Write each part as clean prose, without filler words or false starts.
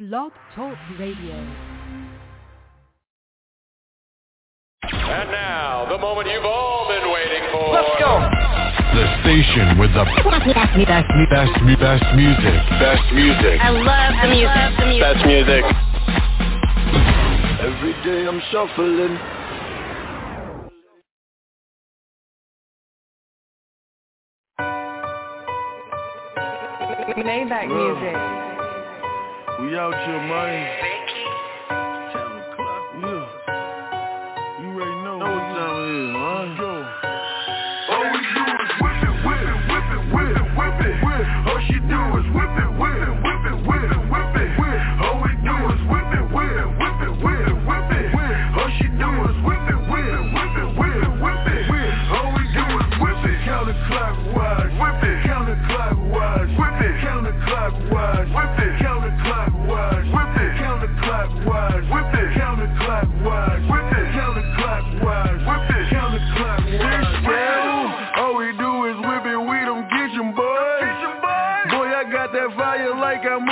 Blog Talk Radio. And now, the moment you've all been waiting for. Let's go! The station with the best music. Best music. I love the music. Best music. Every day I'm shuffling. Maybach music. We out here, man. 10 o'clock. Yeah. You already know what time it is, man. Go. All we do is whip it, whip it, whip it, whip it, whip it, whip it. All she do is whip it, whip it, whip it, whip it, whip it, whip it. All we do is whip it, whip it, whip it, whip it, whip it, whip it. All she do is whip it, whip it, whip it, whip it, whip it, whip it. All we do is whip it, counterclockwise, whip it, counterclockwise, whip it, counterclockwise, whip it, counterclockwise, whip it, counterclockwise, whip it, counterclockwise, whip it, counterclockwise, whip it, counterclockwise. All we do is whip it, we don't get you, boy. Boy, I got that fire like I'm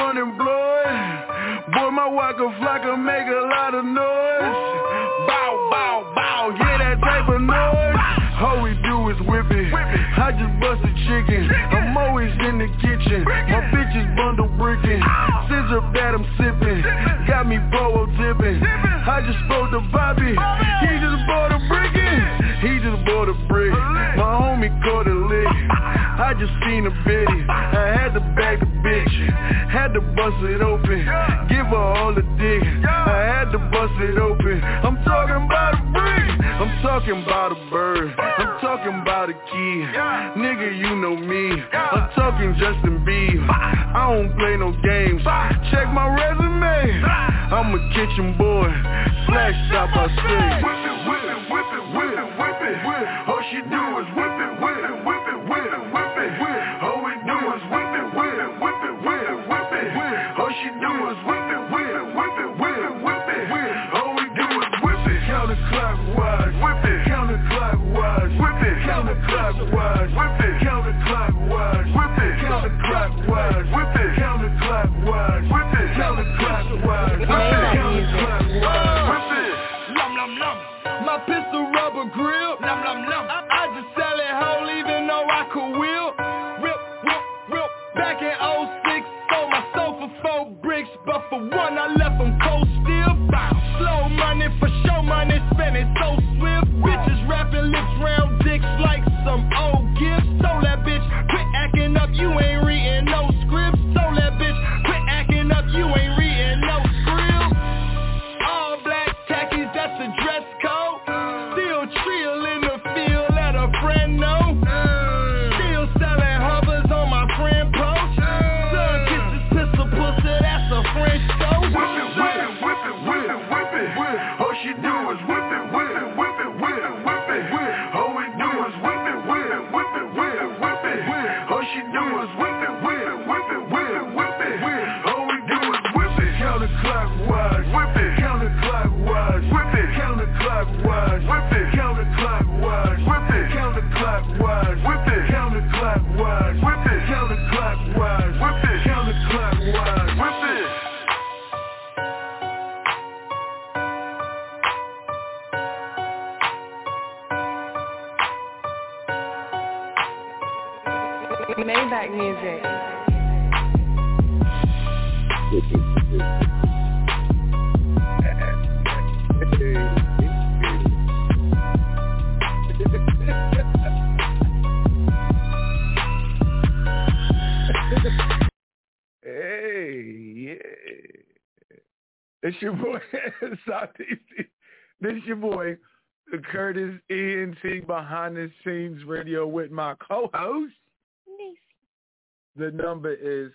unemployed. Boy, my waka flocka make a lot of noise. Bow, bow, bow, yeah, that type of noise. All we do is whip it. I just bust a chicken. I'm always in the kitchen. My bitches bundle bricking. Scissor that I'm sipping. Got me boho tipping. I just spoke to Bobby. He just bought a brickin'. He just bought a brick. My homie caught a lick. I just seen a bitty. I had to bag the bitch. Had to bust it open. Give her all the dick. I had to bust it open. I'm talking about a brick. I'm talking about a bird. I'm talking about a key. Nigga, you know me. I'm talking Justin Bieber. I don't play no games. Check my resume. I'm a kitchen boy. Slash stop, I say. Whip it, whip it, whip it, whip it, whip it, whip it. All she do is whip it, whip it, whip it, whip it, whip it, whip it. All we do is whip it, whip it, whip it, whip it, whip it, whip it. All she do is whip it, whip it, whip it, whip it, whip it, whip it. All we do is whip it, counterclockwise, whip it, counterclockwise, whip it, counterclockwise, whip it, counterclockwise, whip it, counterclockwise, whip it, counterclockwise, whip it, counterclockwise, whip it, counterclockwise, whip it. Lum lum lum. My pistol rubber grip. Lum lum lum. I just sell it whole even though I could wheel. Rip, rip, rip. Back in '06, sold my soul for 4 bricks, but for one I left them cold still. Slow money for show money, spend it so swift. Bitches rapping lips round dicks like some old gifts. Told that bitch, quit acting up, you ain't reading no scripts. Told that bitch, quit acting up, you ain't reading no scripts. All black khakis, that's the dress code. Still trill in the field, let a friend know. Still selling hovers on my friend post. Son kisses pistol pussy, that's a French toast. Whip it, whip it, whip it, whip it, whip it, whip it. All she do is whip it, whip it, whip it, whip it, whip it, whip it. All we do is whip it, whip it, whip it, whip it, whip it, whip it. All she do is whip it, whip it, whip it, whip it, whip it, whip it. All we do is whip it, counterclockwise, whip it, counterclockwise, whip it, counterclockwise, whip it, counterclockwise, whip it, counterclockwise, whip it, counterclockwise, whip it, counterclockwise, whip it, counterclockwise, whip it. Maybach music. Hey, yeah. It's your boy, Southeast. This is your boy, Curtis ENT, behind the scenes radio with my co-host. The number is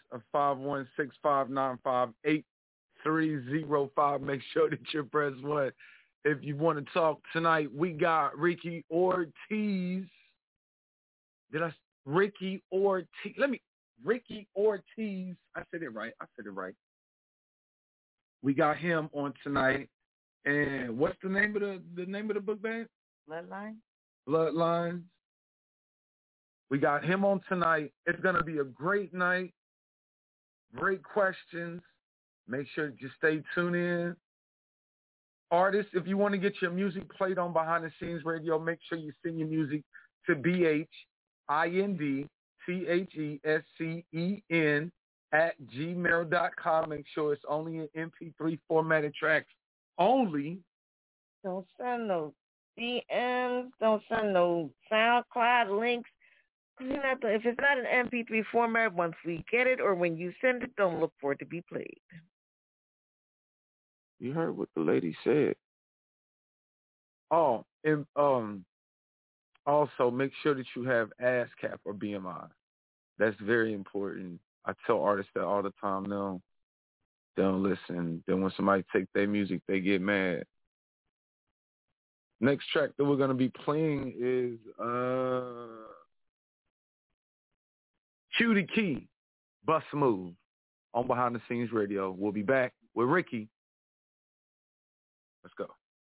516-595-8305. Make sure that you press 1. If you want to talk tonight, we got Ricky Ortiz. Ricky Ortiz. Ricky Ortiz. I said it right. We got him on tonight. And what's the name of the book band? Bloodlines. We got him on tonight. It's going to be a great night. Great questions. Make sure you stay tuned in. Artists, if you want to get your music played on Behind the Scenes Radio, make sure you send your music to BHINDTHESCEN@gmail.com. Make sure it's only in MP3 formatted tracks only. Don't send no DMs. Don't send no SoundCloud links. If it's not an MP3 format, once we get it or when you send it, don't look for it to be played. You heard what the lady said. Oh, and also make sure that you have ASCAP or BMI. That's very important. I tell artists that all the time. No, they don't listen. Then when somebody take their music, they get mad. Next track that we're going to be playing is Cutie Key, Bust a Move on Behind the Scenes Radio. We'll be back with Ricky. Let's go.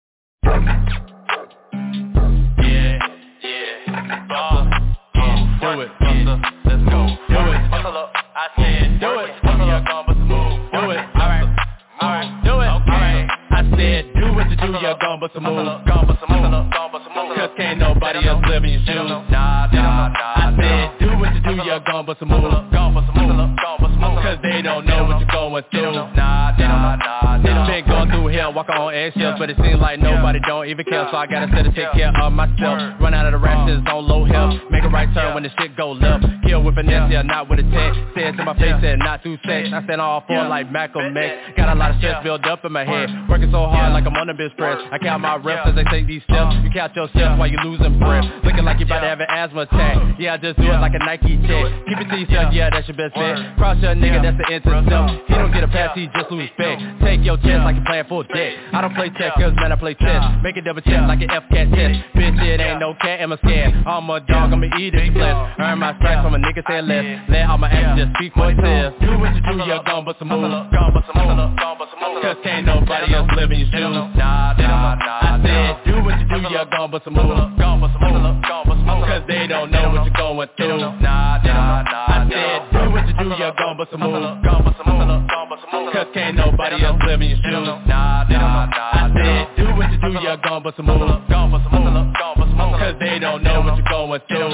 Do it. Let's go. Do it. Hustle up. I said do it. Hustle up. Do it. Alright. Do it. Alright. I said do what you do. You're gone but some move. Cause can't nobody else live in your shoes. Nah. I said do what you do. You're gone but some move. Cause they don't know what you're going through. Been going through hell, walking on eggshells, but it seems like nobody don't even care. So I gotta set to take care of myself. Run out of the rashes on low health. Make a right turn when the shit go left. Kill with finesse, yeah, not with a text. Said to my face, said not through sex. I said all four like Malcolm X. Got a lot of stress built up in my head. Working so hard like I'm on the bench press. I count my reps as they take these steps. You count your steps while you losing breath. Looking like you about to have an asthma attack. Yeah, I just do it like a Nike check. Keep it to yourself, yeah, that's your best bet. Cross your nigga, that's the intercept. He don't get a pass, he just lose respect. Take your chest like you're playing full deck. I don't play check, cause man I play chess. Make it double check like an F-cat test. Bitch, it ain't no cat, I'm a scared. I'm a dog, I'ma eat it, bless. Earn my stripes from a nigga say less. Let all my actions just speak for itself. Do what you do, you're gone but some move. Cause can't nobody else live in your shoes. I said, do what you do, you're gone but some move. Cause they don't know what you're going through. I said, do what you do, you're gone but some move. Cause can't nobody else live in your shoes. I said, do what you do, you're gone but some move. Cause they don't know what you're going through.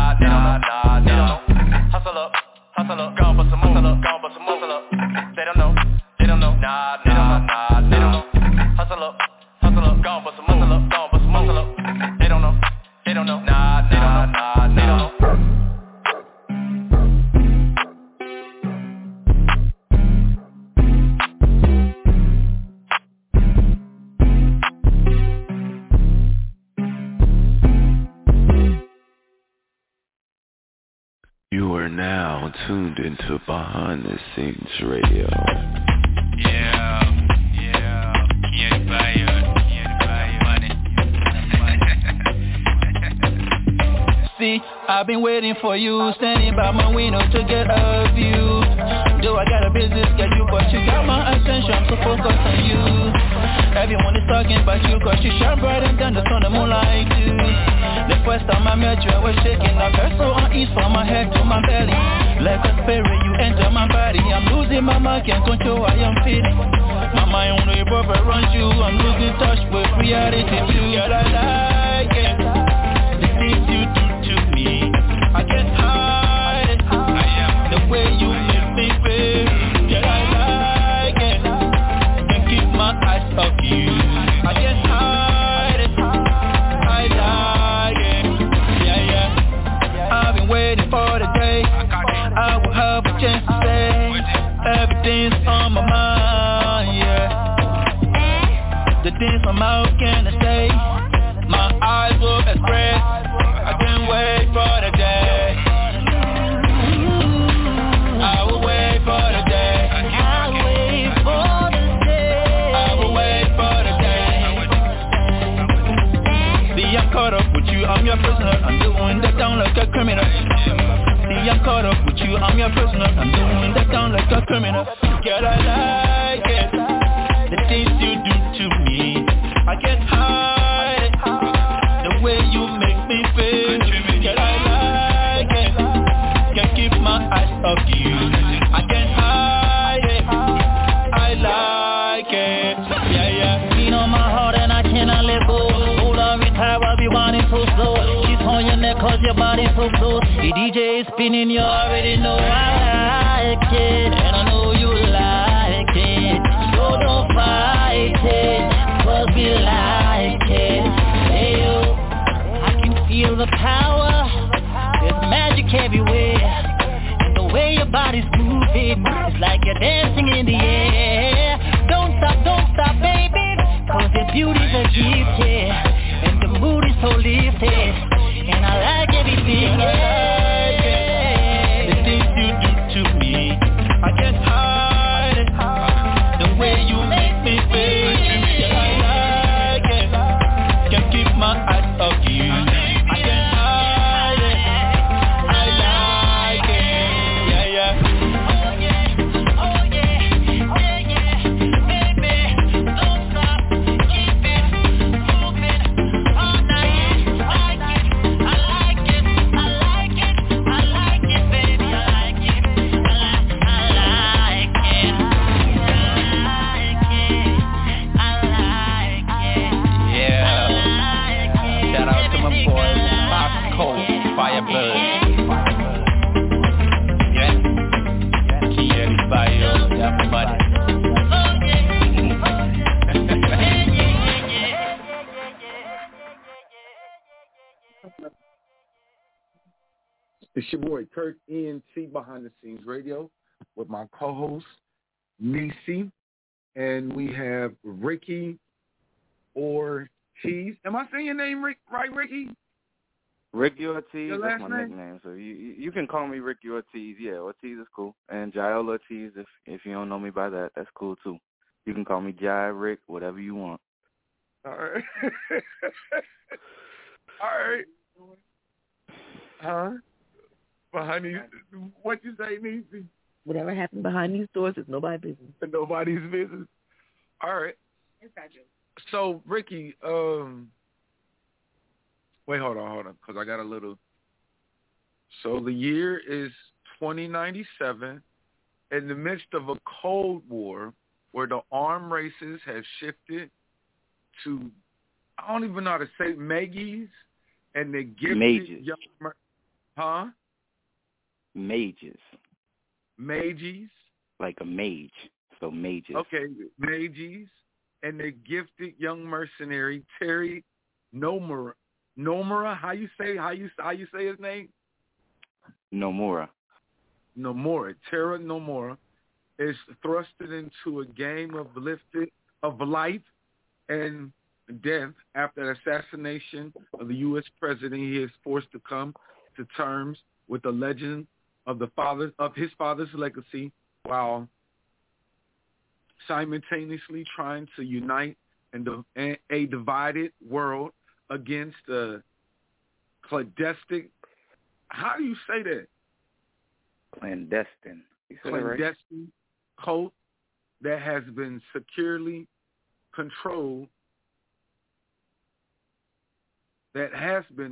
Hustle up, gone but some move. They don't know, they don't know. They don't know. Hustle up, gone but some move. They don't know, they don't know. They don't know. You are now tuned into Behind the Scenes Radio. Yeah, can't buy money. See, I've been waiting for you, standing by my window to get a view. Though I got a busy schedule, but you got my attention, so focus on you. Everyone is talking about you, cause you shine brighter than the sun and moonlight do. The first time I met you, I was shaking. I felt so uneasy from my head to my belly. Like a spirit, you enter my body. I'm losing my mind, can't control how I'm feeling. My mind only brother runs you. I'm losing touch with reality too. Girl, I like it. The things you do to me, I get high. The way you make me feel. Girl, I like it. Can't keep my eyes off you. I get high. Waiting for the day I will have a chance to say everything's on my mind, yeah. The things my mouth can't say, my eyes will express. I can't wait for the day. I will wait for the day. I will wait for the day. I will wait for the day. See, I'm caught up with you, I'm your prisoner. I'm doing that down like a criminal. See, I'm caught up with you, I'm your prisoner. I'm doing that down like a criminal. Girl, I like it. The things you do to me, I get high. The way you make me feel. Girl, I like it. Can't keep my eyes off you. I get high. I cause your body so close. The DJ is spinning, you already know I like it. And I know you like it. So don't fight it, cause we like it. Hey yo, I can feel the power. There's magic everywhere. And the way your body's moving, it's like you're dancing in the air. Don't stop, baby, cause the beauty's a gift, yeah. And the mood is so lifted, and I like everything, yeah. The things you do to me, I can't hide it. The way you make me feel, I like it. Can't keep my eyes off you. I can't hide it. I like it, yeah, yeah. Oh yeah, baby, don't stop, keep it moving all night. I like it, baby, I like it. Yeah. Shout out to my boy, Moscow Firebird. Yeah. Kiel Bayo, yeah, buddy. It's your boy, Kirk ENT Behind the Scenes Radio with my co-host, Nisi. And we have Ricky Ortiz. Am I saying your name right, Ricky? Ricky Ortiz, Your that's last my name? nickname. So you can call me Ricky Ortiz. Yeah, Ortiz is cool. And Jael Ortiz, if you don't know me by that, that's cool too. You can call me Jai, Rick, whatever you want. All right. All right. Huh? Behind these, what you say, Nisi? Whatever happened behind these doors is nobody's business. Nobody's business. All right. So, Ricky, wait, hold on, because I got a little. So the year is 2097 in the midst of a Cold War where the armed races have shifted to, I don't even know how to say, Mages, and the gifted Mages. young, huh? Mages. Mages. Like a mage. So mages. Okay, Mages, and the gifted young mercenary Terry Nomura. Nomura, how you say his name? Nomura. Terra Nomura is thrusted into a game of life and death after the assassination of the U.S. president. He is forced to come to terms with the legend of his father's legacy, while simultaneously trying to unite a divided world against a clandestine. How do you say that? Clandestine. You said it right. Clandestine cult that has been securely controlled. That has been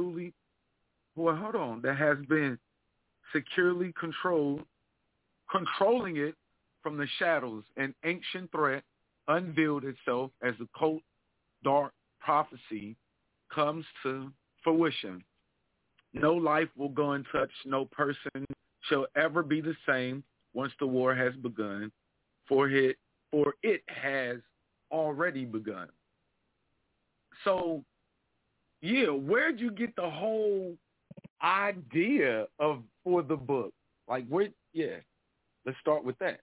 securely controlling it from the shadows. An ancient threat unveiled itself as the cult dark prophecy comes to fruition. No life will go untouched. No person shall ever be the same once the war has begun, for it has already begun. So, yeah, where'd you get the whole idea for the book? Like, let's start with that.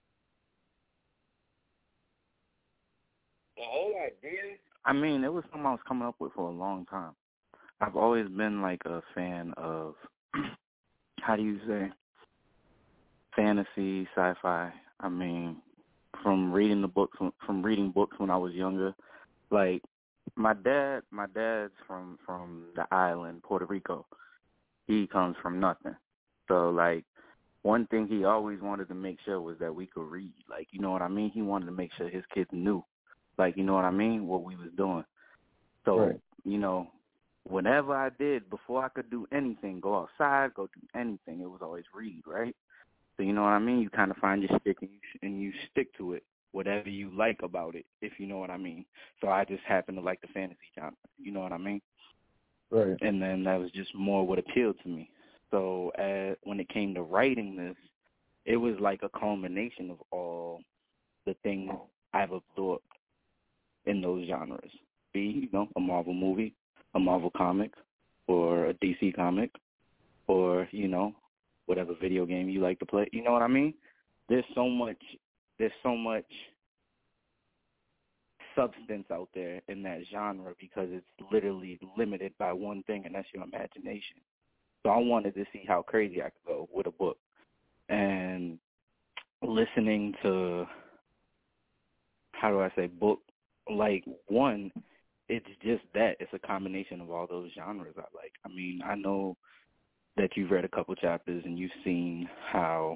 The whole idea? I mean, it was something I was coming up with for a long time. I've always been like a fan of, how do you say, fantasy, sci-fi. I mean, from reading books when I was younger. Like, my dad's from the island, Puerto Rico. He comes from nothing. So, like, one thing he always wanted to make sure was that we could read. Like, you know what I mean? He wanted to make sure his kids knew, like, you know what I mean, what we was doing. So, right. You know, whenever I did, before I could do anything, go outside, go do anything, it was always read, right? So, you know what I mean? You kind of find your stick and you stick to it, whatever you like about it, if you know what I mean. So I just happen to like the fantasy genre, you know what I mean? Right. And then that was just more what appealed to me. So when it came to writing this, it was like a culmination of all the things I've absorbed in those genres. Be, a Marvel movie, a Marvel comic, or a DC comic, or, whatever video game you like to play. You know what I mean? There's so much substance out there in that genre because it's literally limited by one thing, and that's your imagination. So I wanted to see how crazy I could go with a book. And listening to, book, like, one, it's just that. It's a combination of all those genres I like. I mean, I know that you've read a couple chapters and you've seen how,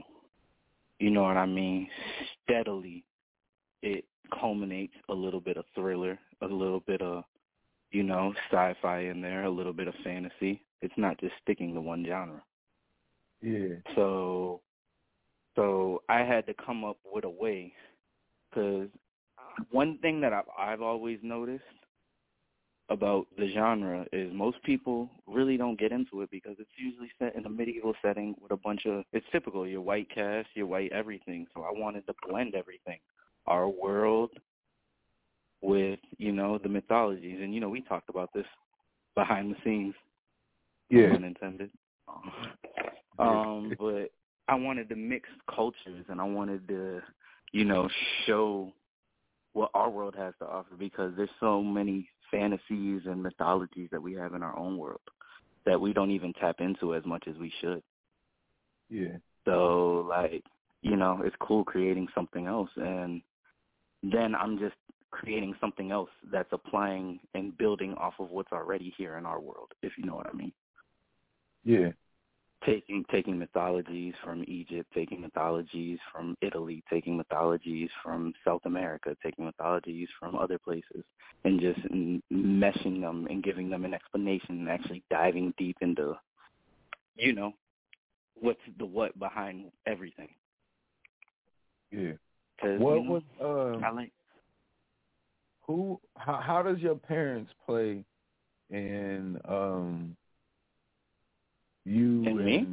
steadily it culminates a little bit of thriller, a little bit of, sci-fi in there, a little bit of fantasy. It's not just sticking to one genre. Yeah. So I had to come up with a way, because one thing that I've always noticed about the genre is most people really don't get into it because it's usually set in a medieval setting with a bunch of, it's typical, your white cast, your white everything. So I wanted to blend everything, our world with, the mythologies. And, we talked about this behind the scenes. Yeah. Pun intended. But I wanted to mix cultures, and I wanted to, show what our world has to offer, because there's so many fantasies and mythologies that we have in our own world that we don't even tap into as much as we should. Yeah. So, it's cool creating something else, and then I'm just creating something else that's applying and building off of what's already here in our world, if you know what I mean. Yeah. Taking mythologies from Egypt, taking mythologies from Italy, taking mythologies from South America, taking mythologies from other places, and just meshing them and giving them an explanation and actually diving deep into, what's the what behind everything. Yeah. What was how does your parents play in you and me?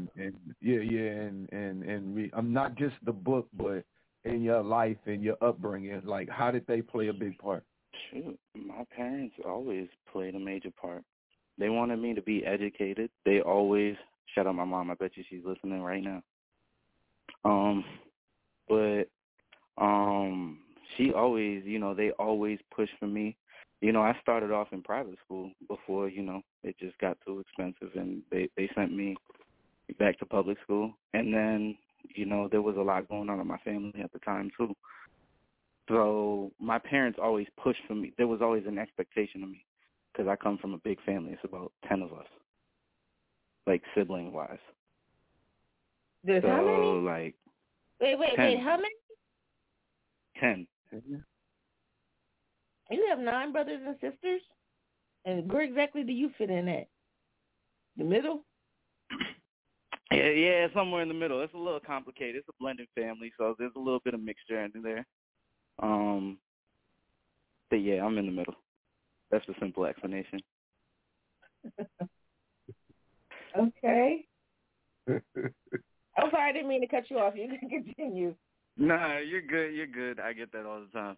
I'm not just the book, but in your life and your upbringing. Like, how did they play a big part? Shoot, my parents always played a major part. They wanted me to be educated. They always, shout out my mom, I bet you she's listening right now. She always, they always pushed for me. I started off in private school before, it just got too expensive, and they sent me back to public school. And then, there was a lot going on in my family at the time, too. So my parents always pushed for me. There was always an expectation of me, because I come from a big family. It's about 10 of us, like sibling-wise. There's so, how many? Like, Wait, how many? 10. You have 9 brothers and sisters? And where exactly do you fit in at? The middle? Yeah, somewhere in the middle. It's a little complicated. It's a blended family, so there's a little bit of mixture in there. But yeah, I'm in the middle. That's the simple explanation. Okay. I'm sorry, I didn't mean to cut you off. You can continue. Nah, you're good. You're good. I get that all the time.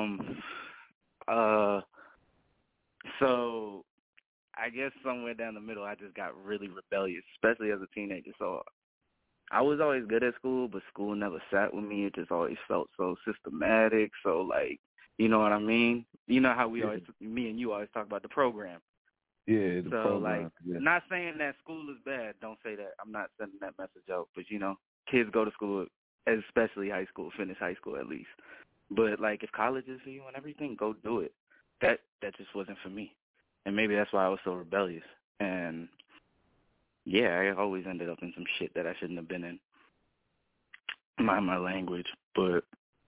So I guess somewhere down the middle, I just got really rebellious, especially as a teenager. So I was always good at school, but school never sat with me. It just always felt so systematic. So, like, you know what I mean? You know how we always, me and you always talk about the program. Yeah, so, program. Like, yeah. Not saying that school is bad. Don't say that. I'm not sending that message out. But, kids go to school, especially high school, finish high school at least. But, like, if college is for you and everything, go do it. That just wasn't for me. And maybe that's why I was so rebellious. And, yeah, I always ended up in some shit that I shouldn't have been in. Mind my language. But,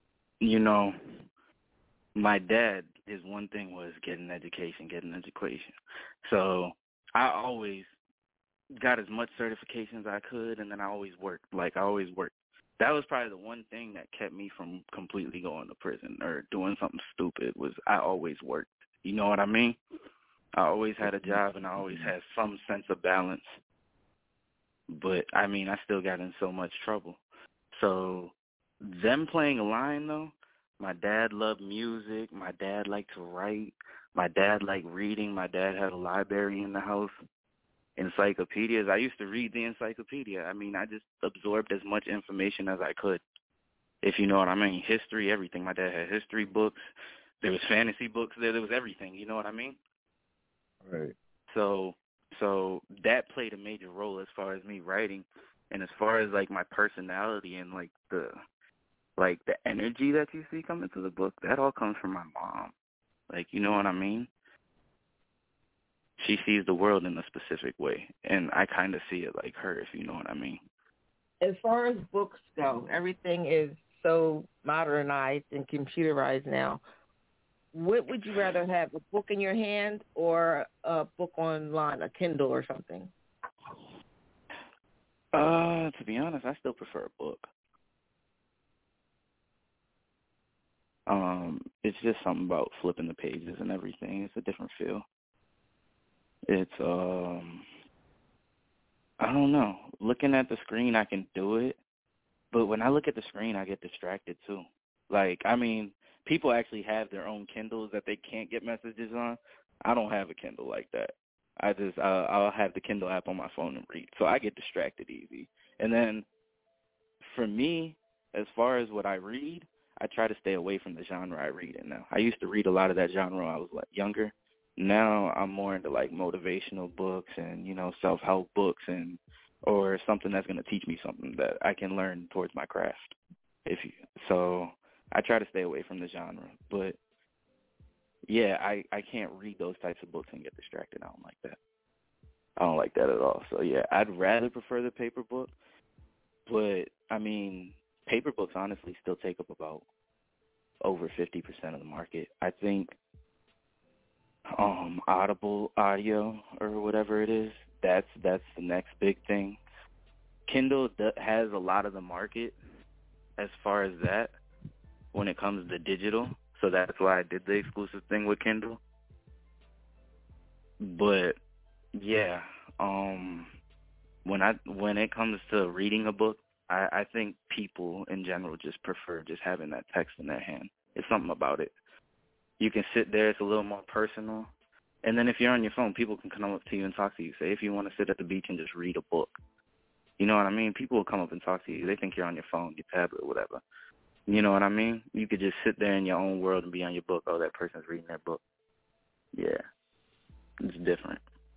my dad, his one thing was get an education. So I always got as much certification as I could, and then I always worked. That was probably the one thing that kept me from completely going to prison or doing something stupid was I always worked. You know what I mean? I always had a job and I always had some sense of balance. But, I mean, I still got in so much trouble. So them playing a line, though, my dad loved music. My dad liked to write. My dad liked reading. My dad had a library in the house, encyclopedias. I used to read the encyclopedia. I mean, I just absorbed as much information as I could, if you know what I mean. History, everything. My dad had history books. There was fantasy books there. There was everything. You know what I mean? Right. So that played a major role as far as me writing, and as far as like my personality and like the energy that you see coming to the book, that all comes from my mom. Like, you know what I mean? She sees the world in a specific way, and I kind of see it like her, if you know what I mean. As far as books go, everything is so modernized and computerized now. What would you rather have, a book in your hand or a book online, a Kindle or something? To be honest, I still prefer a book. It's just something about flipping the pages and everything. It's a different feel. It's, I don't know. Looking at the screen, I can do it. But when I look at the screen, I get distracted too. Like, I mean, people actually have their own Kindles that they can't get messages on. I don't have a Kindle like that. I'll have the Kindle app on my phone and read. So I get distracted easy. And then for me, as far as what I read, I try to stay away from the genre I read in now. I used to read a lot of that genre when I was like younger. Now I'm more into like motivational books and, you know, self-help books or something that's going to teach me something that I can learn towards my craft. So I try to stay away from the genre. But yeah, I can't read those types of books and get distracted. I don't like that. I don't like that at all. So yeah, I'd rather prefer the paper book. But I mean, paper books honestly still take up about over 50% of the market. I think Audible audio or whatever it is, that's the next big thing. Kindle has a lot of the market as far as that when it comes to digital, so that's why I did the exclusive thing with Kindle. But yeah, when it comes to reading a book, I think people in general just prefer just having that text in their hand. It's something about it. You can sit there, it's a little more personal. And then if you're on your phone, people can come up to you and talk to you. Say if you want to sit at the beach and just read a book. You know what I mean? People will come up and talk to you. They think you're on your phone, your tablet, or whatever. You know what I mean? You could just sit there in your own world and be on your book. Oh, that person's reading their book. Yeah. It's different.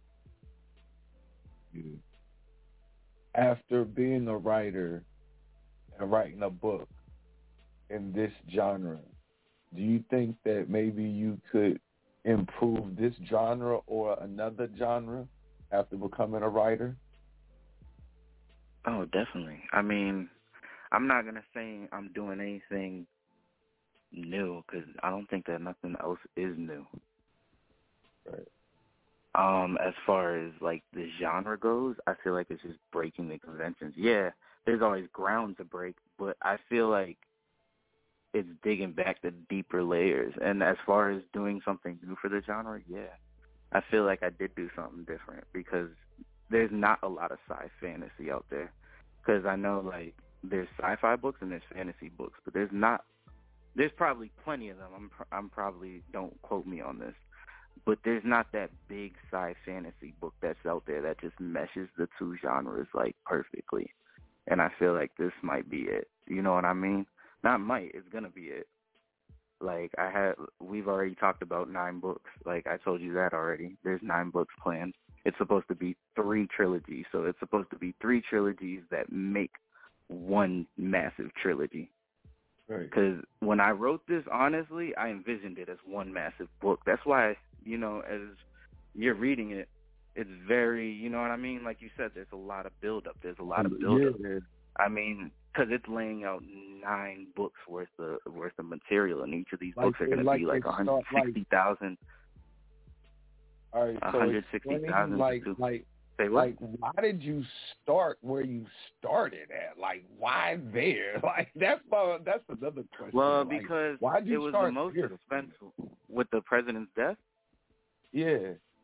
After being a writer and writing a book in this genre, do you think that maybe you could improve this genre or another genre after becoming a writer? Oh, definitely. I mean, I'm not going to say I'm doing anything new because I don't think that nothing else is new. Right. As far as, like, the genre goes, I feel like it's just breaking the conventions. Yeah, there's always ground to break, but I feel like it's digging back to deeper layers. And as far as doing something new for the genre, yeah, I feel like I did do something different because there's not a lot of sci-fantasy out there. Because I know, like, there's sci-fi books and there's fantasy books, but there's probably plenty of them. I'm probably, don't quote me on this, but there's not that big sci-fantasy book that's out there that just meshes the two genres, like, perfectly. And I feel like this might be it. You know what I mean? Not might, it's going to be it. Like, we've already talked about 9 books. Like, I told you that already. There's 9 books planned. It's supposed to be 3 trilogies. So it's supposed to be 3 trilogies that make one massive trilogy. Right. Because when I wrote this, honestly, I envisioned it as one massive book. That's why, you know, as you're reading it, it's very, you know what I mean? Like you said, there's a lot of build-up. There's a lot of build-up. Yeah. I mean, because it's laying out 9 books worth of material, and each of these books are going to be like 160,000. All right, so 160,000. Say what? Like, why did you start where you started at? Like, why there? Like, that's another question. Well, like, because why'd you it was start the most here? expensive with the president's death. Yeah.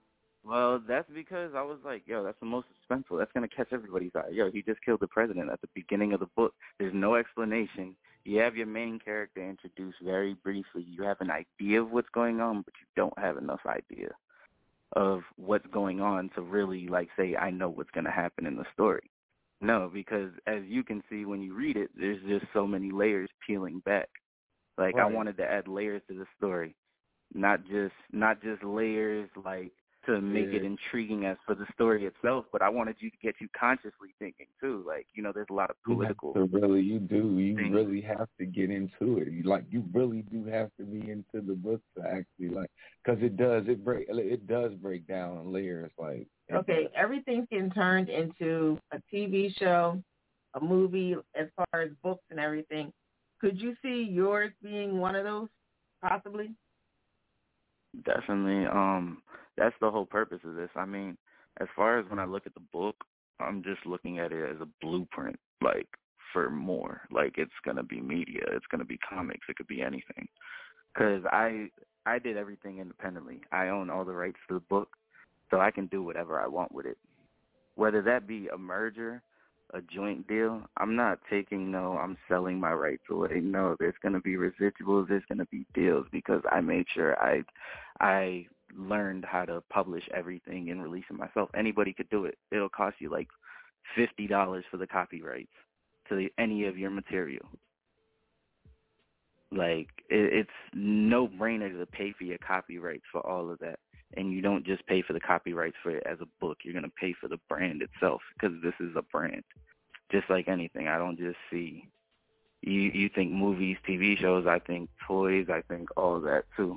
Well, that's because I was like, yo, that's the most suspenseful. That's going to catch everybody's eye. Yo, he just killed the president at the beginning of the book. There's no explanation. You have your main character introduced very briefly. You have an idea of what's going on, but you don't have enough idea of what's going on to really, like, say, I know what's going to happen in the story. No, because as you can see when you read it, there's just so many layers peeling back. Like, Right. I wanted to add layers to the story, not just layers, like, to make it intriguing as for the story itself, but I wanted you to get you consciously thinking too. Like, you know, there's a lot of political. You really have to get into it. You really do have to be into the book to actually because it does break down in layers. Like, okay, everything's getting turned into a TV show, a movie, as far as books and everything. Could you see yours being one of those, possibly? Definitely. That's the whole purpose of this. I mean, as far as when I look at the book, I'm just looking at it as a blueprint, like, for more. Like, it's going to be media. It's going to be comics. It could be anything. Because I did everything independently. I own all the rights to the book, so I can do whatever I want with it. Whether that be a merger, a joint deal, I'm not I'm selling my rights away. No, there's going to be residuals. There's going to be deals because I made sure I learned how to publish everything and release it myself. Anybody could do it. It'll cost you like $50 for the copyrights to any of your material. Like, it's no brainer to pay for your copyrights for all of that. And you don't just pay for the copyrights for it as a book. You're going to pay for the brand itself because this is a brand. Just like anything, I don't just see. You think movies, TV shows, I think toys, I think all of that too.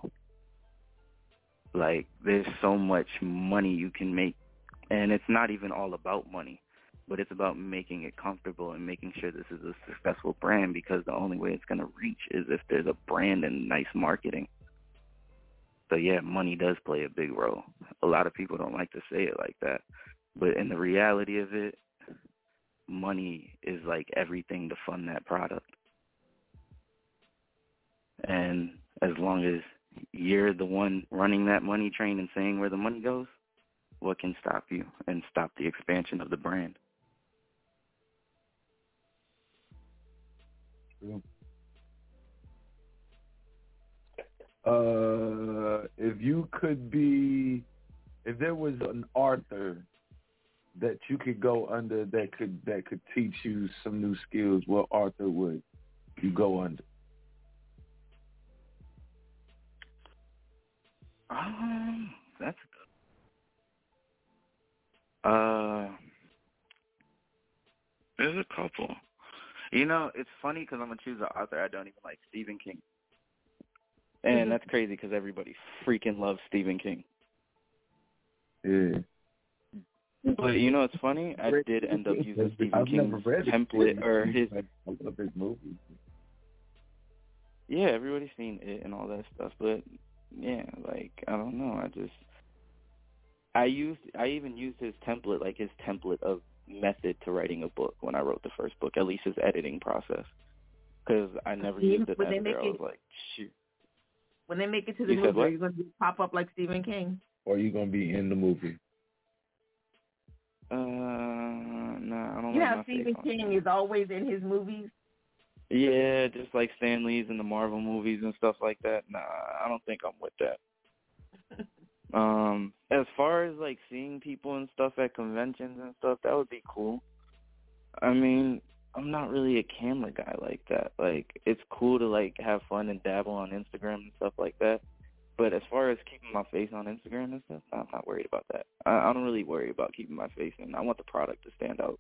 Like, there's so much money you can make, and it's not even all about money, but it's about making it comfortable and making sure this is a successful brand, because the only way it's going to reach is if there's a brand and nice marketing. So, yeah, money does play a big role. A lot of people don't like to say it like that, but in the reality of it, money is like everything to fund that product. And as long as you're the one running that money train and saying where the money goes, what can stop you and stop the expansion of the brand? True. If there was an author that you could go under that could teach you some new skills, what author would you go under? That's good. There's a couple. You know, it's funny because I'm going to choose an author I don't even like, Stephen King. And that's crazy because everybody freaking loves Stephen King. Yeah. But, you know, it's funny. I did end up using Stephen King's template or his... I love his movies. Yeah, everybody's seen it and all that stuff. But, yeah, like, I don't know. I even used his template, like his template of method to writing a book when I wrote the first book, at least his editing process. Because I never used it editor. I was like, shoot. When they make it to the movie, are you going to pop up like Stephen King? Or are you going to be in the movie? Nah, I don't know. You know how Stephen King is always in his movies? Yeah, just like Stan Lee's in the Marvel movies and stuff like that. Nah, I don't think I'm with that. As far as like seeing people and stuff at conventions and stuff, that would be cool. I mean, I'm not really a camera guy like that. Like, it's cool to like have fun and dabble on Instagram and stuff like that. But as far as keeping my face on Instagram and stuff, I'm not worried about that. I don't really worry about keeping my face in. I want the product to stand out.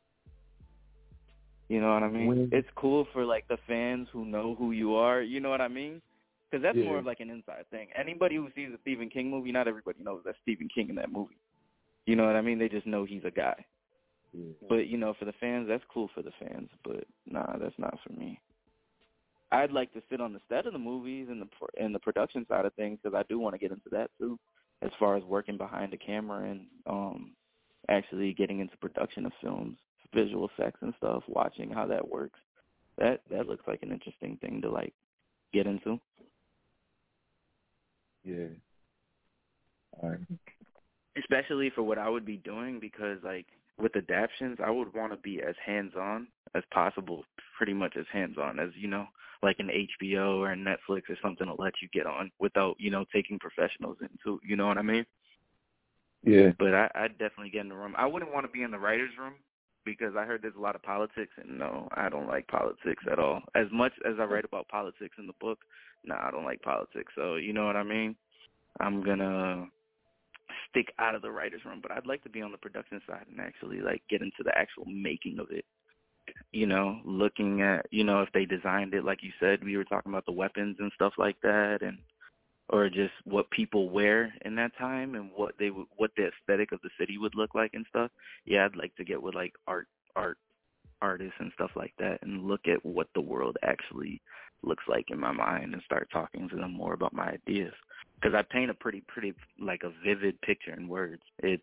You know what I mean? It's cool for like the fans who know who you are. You know what I mean? Because that's more of like an inside thing. Anybody who sees a Stephen King movie, not everybody knows that's Stephen King in that movie. You know what I mean? They just know he's a guy. Yeah. But, you know, for the fans, that's cool for the fans. But, nah, that's not for me. I'd like to sit on the set of the movies and the production side of things, because I do want to get into that too, as far as working behind the camera and actually getting into production of films, visual effects and stuff, watching how that works. That looks like an interesting thing to like get into. Yeah. All right. especially for what I would be doing, because like with adaptions, I would want to be as hands-on as possible, pretty much as hands-on as, you know, like an HBO or a Netflix or something to let you get on without, you know, taking professionals into, you know what I mean? Yeah. But I'd definitely get in the room. I wouldn't want to be in the writer's room because I heard there's a lot of politics, and no, I don't like politics at all. As much as I write about politics in the book, no, I don't like politics. So, you know what I mean? I'm going to stick out of the writer's room, but I'd like to be on the production side and actually, like, get into the actual making of it. You know, looking at, you know, if they designed it, like you said, we were talking about the weapons and stuff like that, and or just what people wear in that time and what the aesthetic of the city would look like and stuff. Yeah, I'd like to get with like artists and stuff like that and look at what the world actually looks like in my mind and start talking to them more about my ideas. Because I paint a pretty like a vivid picture in words. It's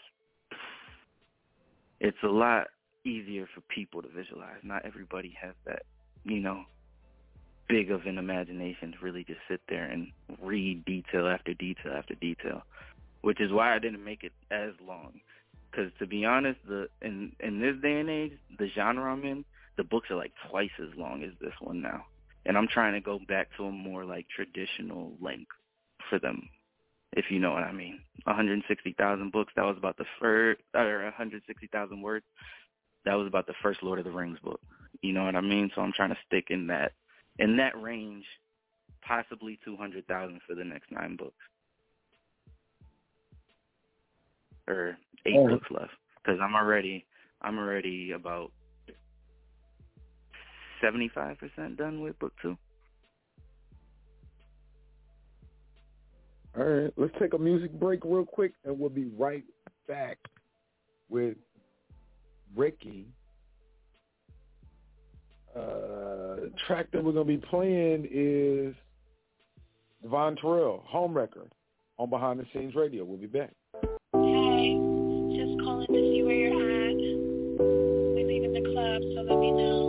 a lot easier for people to visualize. Not everybody has that, you know, big of an imagination to really just sit there and read detail after detail after detail, which is why I didn't make it as long. Because to be honest, in this day and age, the genre I'm in, the books are like twice as long as this one now. And I'm trying to go back to a more like traditional length for them, if you know what I mean. 160,000 books, that was about the first, or 160,000 words, that was about the first Lord of the Rings book. You know what I mean? So I'm trying to stick in that range, possibly 200,000 for the next 9 books. Or 8 books left. Because I'm already about 75% done with book 2. All right, let's take a music break real quick, and we'll be right back with Ricky. The track that we're going to be playing is Devon Terrell, Homewrecker, on Behind the Scenes Radio. We'll be back. Hey, just calling to see where you're at. We're leaving the club, so let me know.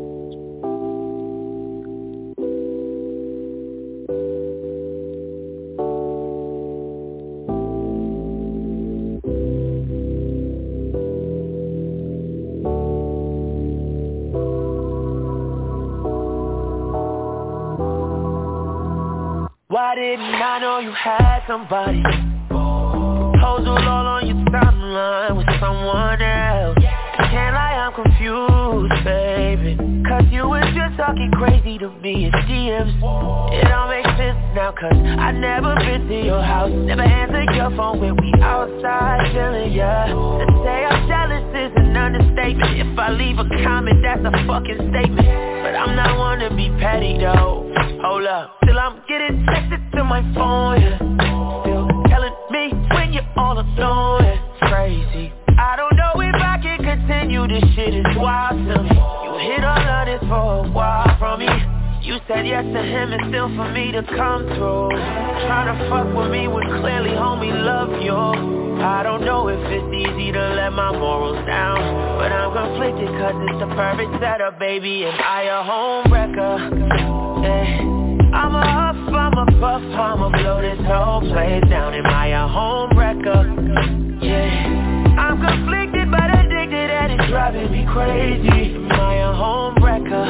Why didn't I know you had somebody? Proposal all on your timeline with someone else. Can't lie, I'm confused, baby. Cause you was just talking crazy to me in DMs. It all makes sense now, cause I never been to your house, never answered your phone when we outside chilling, yeah. To say I'm jealous is an understatement. If I leave a comment, that's a fucking statement. But I'm not one to be petty though. Hold up, till I'm getting texted to my phone, yeah. Still telling me when you're all alone, yeah. Crazy. I don't know if I can continue, this shit is wild to me. You hid all of this for a while from me. You said yes to him and still for me to come through. Trying to fuck with me when clearly homie love you. I don't know if it's easy to let my morals down, but I'm conflicted cause it's the perfect setup, baby, and I a home wrecker. I'm a huff, I'm a puff, I'ma blow this whole place down. Am I a home wrecker? Yeah, I'm conflicted but addicted and it's driving me crazy. Am I a home wrecker?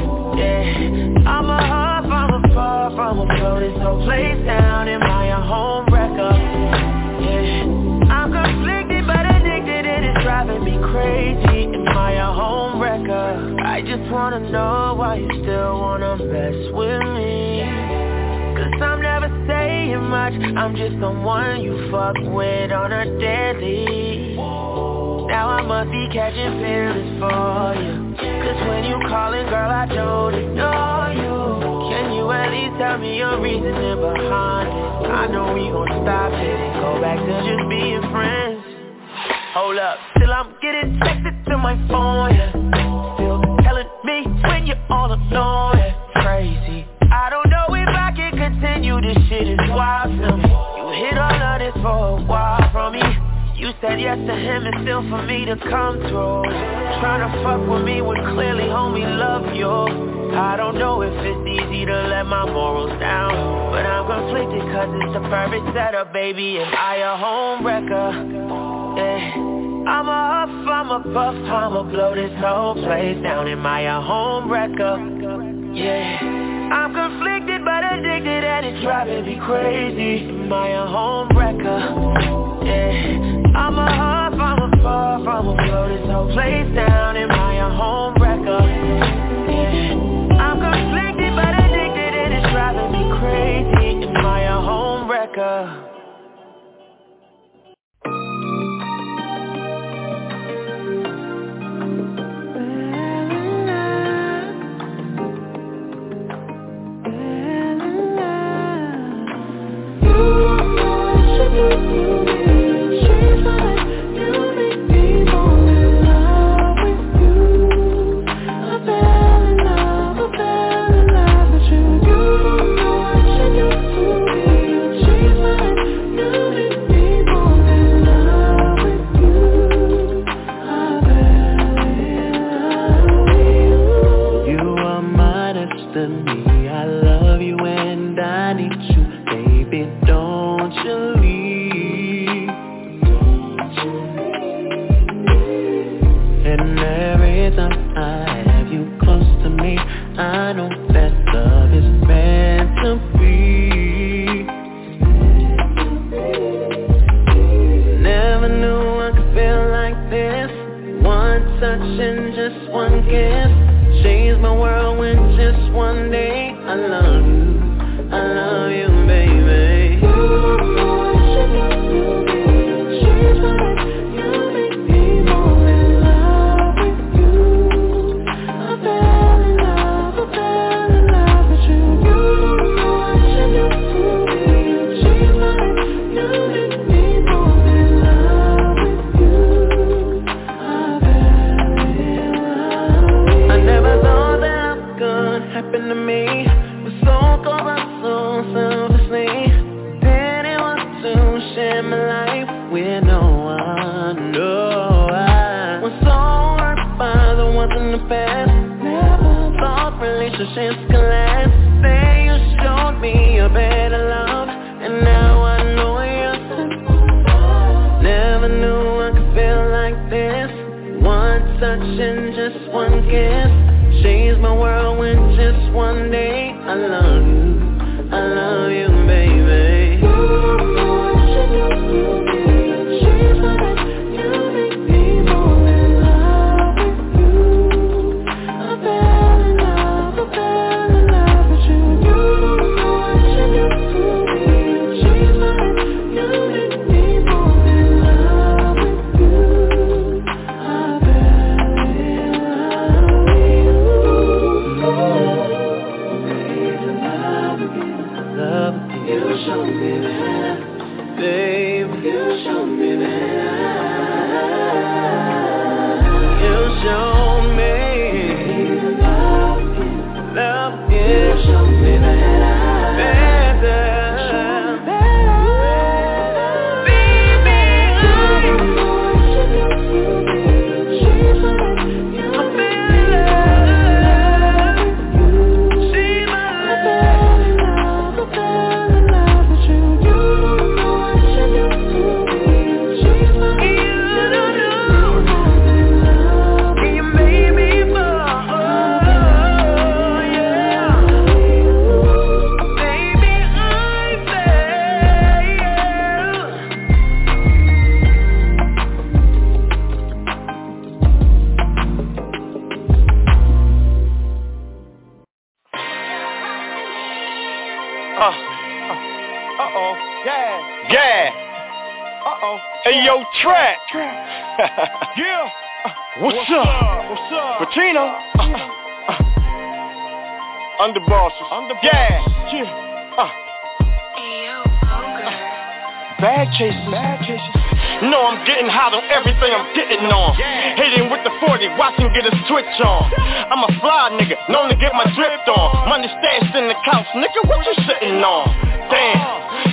Yeah, I'm a huff, I'm a puff, I'ma blow this whole place down. Am I a home wrecker? Yeah, I'm conflicted but addicted and it's driving me crazy. Am I a home wrecker? I just wanna know why you still wanna mess with me. Cause I'm never saying much, I'm just someone you fuck with on a daily. Now I must be catching feelings for you. Cause when you callin', girl, I don't ignore you. Can you at least tell me your reasoning behind it? I know we gon' stop it and go back to just being friends. Hold up, till I'm getting texted to my phone, yeah. Still telling me when you're all alone, yeah. Crazy. I don't know if I can continue, this shit is wild to me. You hid all of this for a while from me. You said yes to him and still for me to come through. Trying to fuck with me when clearly homie love you. I don't know if it's easy to let my morals down, but I'm conflicted conflicted cause it's the perfect setup, baby. Am I a home wrecker? Yeah. I'm a huff, I'm a puff, I'ma blow this whole place down. Am I a home wrecker? Yeah. I'm conflicted but addicted and it's driving me crazy. Am I a home wrecker? Yeah. I'm a huff, I'm a puff, I'ma blow this whole place down. Am I a home wrecker? Yeah. I'm conflicted but addicted and it's driving me crazy. Am I a home wrecker?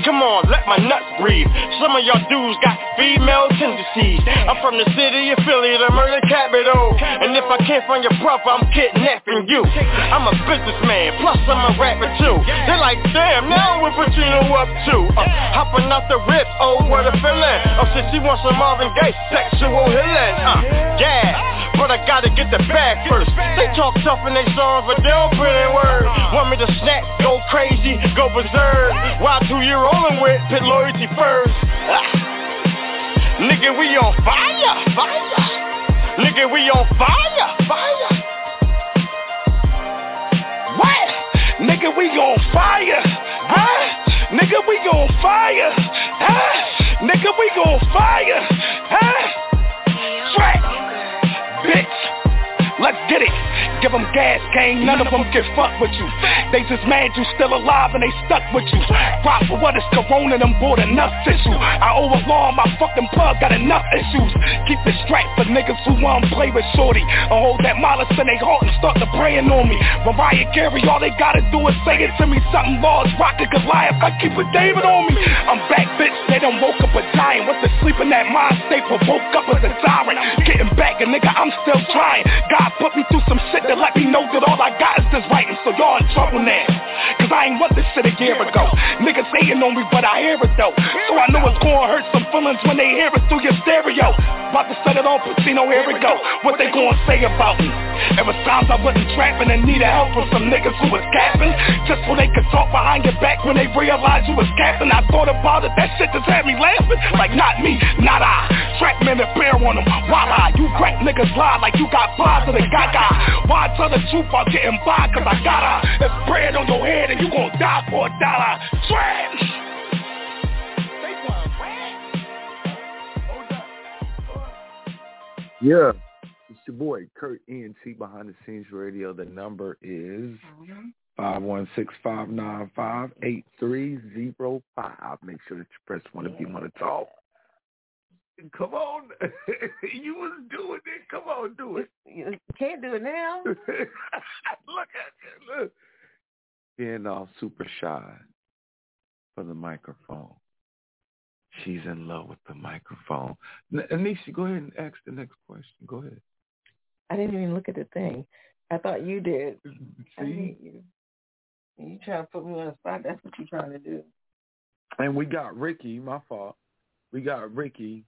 Come on, let my nuts breathe. Some of y'all dudes got female tendencies. I'm from the city of Philly, the murder capital. And if I can't find your brother, I'm kidnapping you. I'm a businessman, plus I'm a rapper too. They're like, damn, now what Pacino up to? Hopping off the rip, oh, what a feeling. Oh, since she wants some Marvin Gaye, sexual healing. Yeah, but I gotta get the bag first. They talk tough in they songs, but they don't put in words. Want me to snap, go crazy, go berserk. While 2 year rolling with, put loyalty first. Nigga, we on fire, fire. Nigga, we on fire, fire. What? Nigga, we on fire, huh? Nigga, we on fire, huh? Nigga, we on fire, huh? Track, bitch, let's get it. Give them gas, gang, none of them can fuck with you. They just mad you still alive and they stuck with you. Rock for what is corona, them bought enough tissue. I owe a law, my fucking plug got enough issues. Keep it straight for niggas who wanna play with shorty. Or hold that malice in their heart and start to praying on me. Mariah Carey, all they gotta do is say it to me. Something large, rock a Goliath, I keep with David on me. I'm back, bitch, they done woke up a giant. What's the sleep in that mind state, but woke up as a tyrant. Getting back, and nigga, I'm still trying. God put me through some shit to let me know that all I got is this writing, so y'all in trouble now. Cause I ain't want this shit a year ago. Niggas hating on me, but I hear it though. So I know it's gonna hurt some feelings when they hear it through your stereo. About to set it on Pacino, here we go. What they gonna say about me? It was times I wasn't trapping and needed help from some niggas who was capping, just so they could talk behind your back when they realized you was capping. I thought about it, that shit just had me laughing. Like not me, not I. Trap men and bear on them. Voila, you crack niggas lie like you got pies to the gaga. Why tell the truth about getting by? Cause I got her. There's bread on your head and you gon' die for $1. Trash! Yeah, it's your boy Kurt ENT Behind the Scenes Radio. The number is 516-595-8305. Make sure that you press 1 if you want to talk. Come on, you was doing it. Come on, do it. You can't do it now. Look at you. Look. Being all super shy for the microphone. She's in love with the microphone. Anisha, go ahead and ask the next question. Go ahead. I didn't even look at the thing. I thought you did. I hate you. You trying to put me on the spot. That's what you're trying to do. And we got Ricky. My fault. We got Ricky.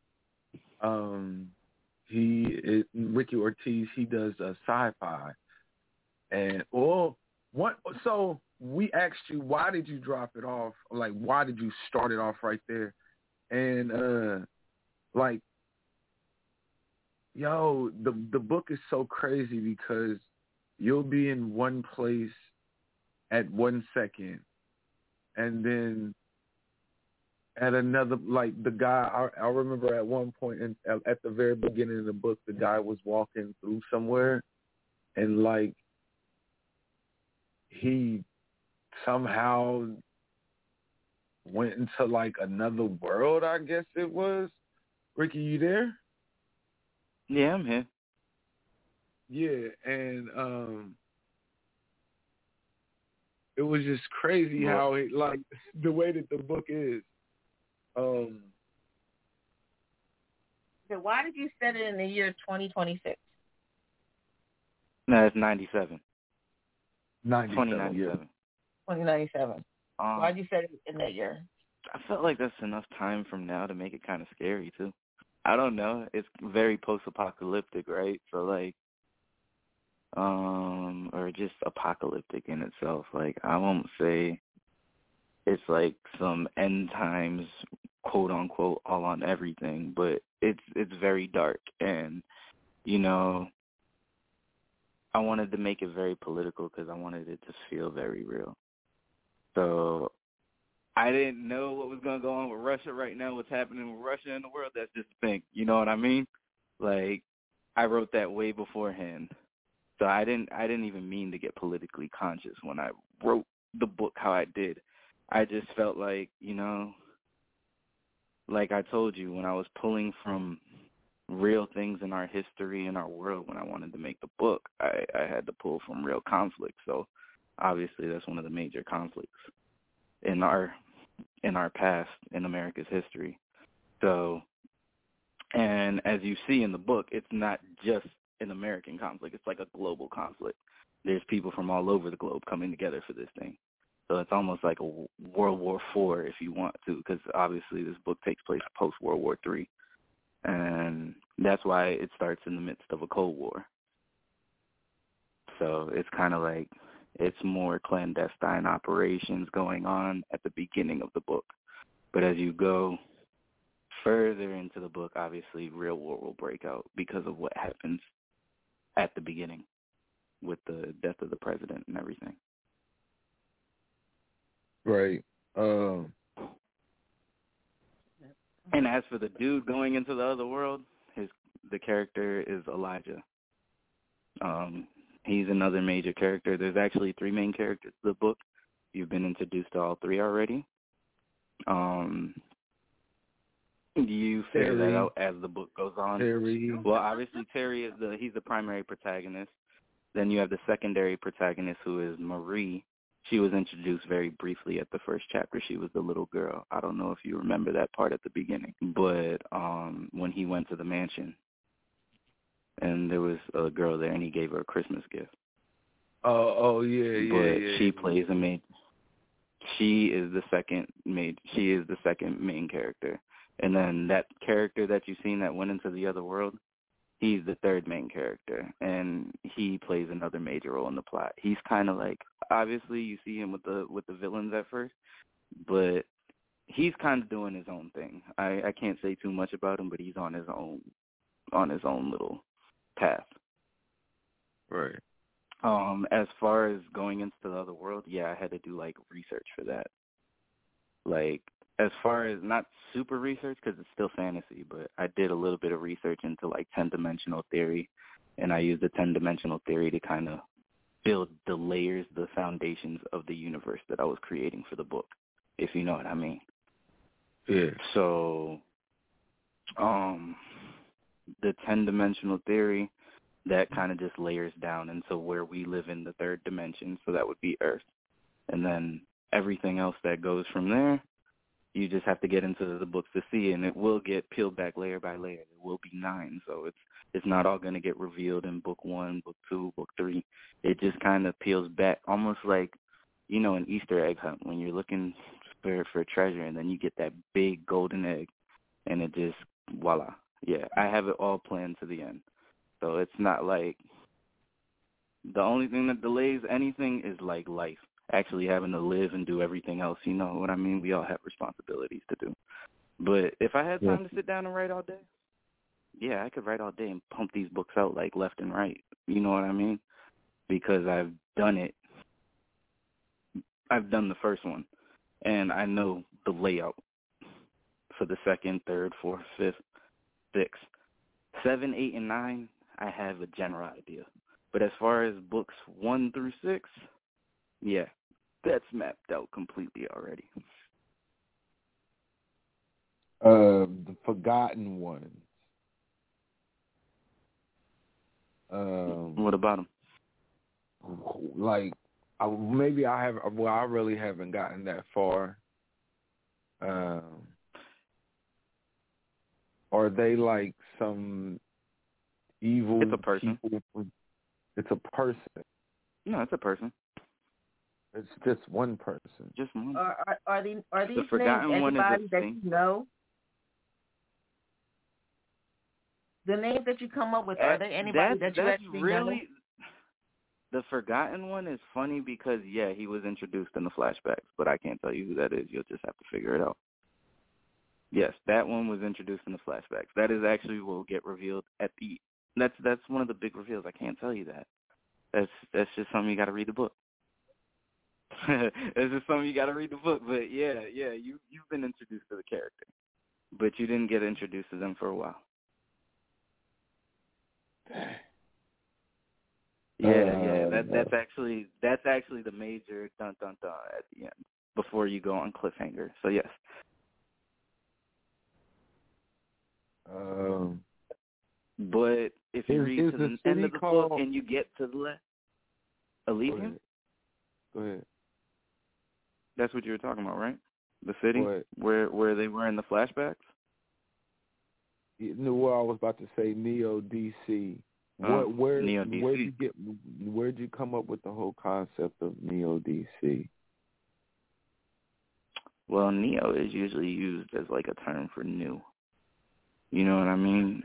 Ricky Ortiz. He does sci-fi. And so we asked you, why did you drop it off? Like, why did you start it off right there? And the book is so crazy because you'll be in one place at 1 second, and then at another, like the guy, I remember at one point at the very beginning of the book, the guy was walking through somewhere, and like he somehow went into like another world, I guess it was. Ricky, you there? Yeah, I'm here. Yeah, and it was just crazy how it, like, the way that the book is. So why did you set it in the year 2026? No, it's 97. 2097. Yeah. 2097. Why'd you set it in that year? I felt like that's enough time from now to make it kind of scary, too. I don't know. It's very post-apocalyptic, right? So, like, or just apocalyptic in itself. Like, I won't say it's like some end times, quote unquote, all on everything, but it's very dark, and you know, I wanted to make it very political because I wanted it to feel very real. So I didn't know what was going to go on with Russia right now, what's happening with Russia in the world. That's just a thing. You know what I mean? Like, I wrote that way beforehand. So I didn't even mean to get politically conscious when I wrote the book how I did. I just felt like, you know, like I told you, when I was pulling from real things in our history and our world when I wanted to make the book, I had to pull from real conflict. So obviously that's one of the major conflicts in our in our past, in America's history. So, and as you see in the book, it's not just an American conflict. It's like a global conflict. There's people from all over the globe coming together for this thing. So it's almost like a World War IV, if you want to, because obviously this book takes place post-World War III. And that's why it starts in the midst of a Cold War. So it's kind of like it's more clandestine operations going on at the beginning of the book. But as you go further into the book, obviously real war will break out because of what happens at the beginning with the death of the president and everything. Right. And as for the dude going into the other world, the character is Elijah. He's another major character. There's actually 3 main characters in the book. You've been introduced to all 3 already. You figure that out as the book goes on. Terry. Well, obviously Terry he's the primary protagonist. Then you have the secondary protagonist, who is Marie. She was introduced very briefly at the first chapter. She was the little girl. I don't know if you remember that part at the beginning. But when he went to the mansion, and there was a girl there, and he gave her a Christmas gift. Yeah. She plays a main. She is the second main character, and then that character that you've seen that went into the other world, he's the third main character, and he plays another major role in the plot. He's kind of like, obviously you see him with the villains at first, but he's kind of doing his own thing. I can't say too much about him, but he's on his own little path. Right. As far as going into the other world, yeah, I had to do like research for that. Like, as far as not super research, because it's still fantasy, but I did a little bit of research into like 10-dimensional theory, and I used the 10-dimensional theory to kind of build the layers, the foundations of the universe that I was creating for the book, if you know what I mean. Yeah. So, the 10-dimensional theory, that kind of just layers down into where we live in the 3rd dimension, so that would be Earth. And then everything else that goes from there, you just have to get into the books to see, and it will get peeled back layer by layer. It will be 9, so it's not all going to get revealed in book 1, book 2, book 3. It just kind of peels back, almost like, an Easter egg hunt when you're looking for treasure, and then you get that big golden egg, and it just, voila. Yeah, I have it all planned to the end. So it's not like the only thing that delays anything is like life, actually having to live and do everything else. You know what I mean? We all have responsibilities to do. But if I had time to sit down and write all day, yeah, I could write all day and pump these books out like left and right. You know what I mean? Because I've done it. I've done the first one, and I know the layout for the 2nd, 3rd, 4th, 5th, 6th. 7, 8, and 9, I have a general idea. But as far as books 1 through 6, yeah, that's mapped out completely already. The Forgotten Ones. What about them? Like, I really haven't gotten that far. Are they like some evil It's a person. people? It's a person. No, it's a person. It's just one person. Just one. Are these The Forgotten names One is anybody a that thing. you know? The names that you come up with, are they anybody that you actually know? The Forgotten One is funny because, yeah, he was introduced in the flashbacks, but I can't tell you who that is. You'll just have to figure it out. Yes, that one was introduced in the flashbacks. That is actually what will get revealed at the. That's one of the big reveals. I can't tell you that. That's just something you got to read the book. It's just something you got to read the book. But yeah, you've been introduced to the character, but you didn't get introduced to them for a while. Yeah. That's actually the major dun dun dun at the end before you go on cliffhanger. So yes. But if you read to the end of the book and you get to the Elysium, go ahead. That's what you were talking about, right? The city What? where they were in the flashbacks? You knew what I was about to say, Neo DC. Where'd you come up with the whole concept of Neo DC? Well, Neo is usually used as like a term for new. You know what I mean?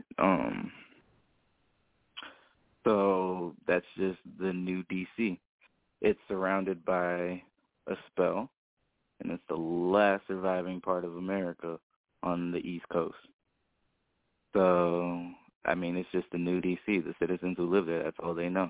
So that's just the new DC. It's surrounded by a spell, and it's the last surviving part of America on the East Coast. So, I mean, it's just the new DC. The citizens who live there, that's all they know.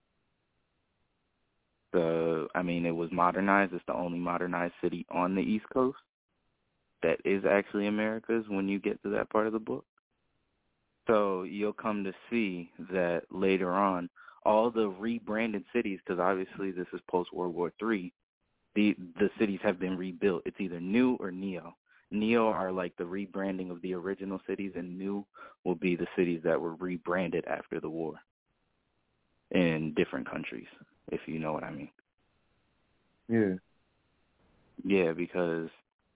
So, I mean, it was modernized. It's the only modernized city on the East Coast that is actually America's when you get to that part of the book. So you'll come to see that later on, all the rebranded cities, because obviously this is post-World War III, the cities have been rebuilt. It's either new or neo. Neo are like the rebranding of the original cities, and new will be the cities that were rebranded after the war in different countries, if you know what I mean. Yeah. Yeah, because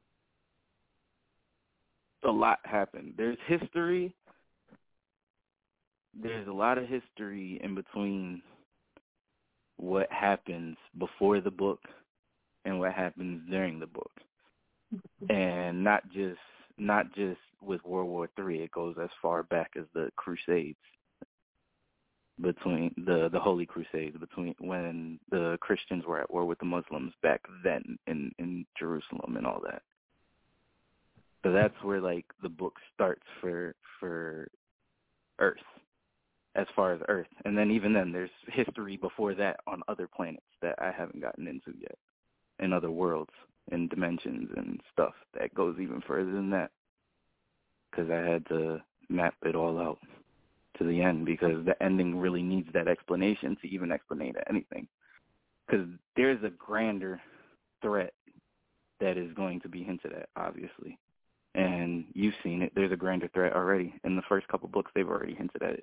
a lot happened. There's history. There's a lot of history in between what happens before the book and what happens during the book. And not just with World War III. It goes as far back as the Crusades, between the Holy Crusades, between when the Christians were at war with the Muslims back then in Jerusalem and all that. So that's where like the book starts for Earth, as far as Earth. And then even then there's history before that on other planets that I haven't gotten into yet, in other worlds and dimensions and stuff that goes even further than that, because I had to map it all out to the end, because the ending really needs that explanation to even explain anything, because there's a grander threat that is going to be hinted at, obviously. And you've seen it. There's a grander threat already. In the first couple books, they've already hinted at it.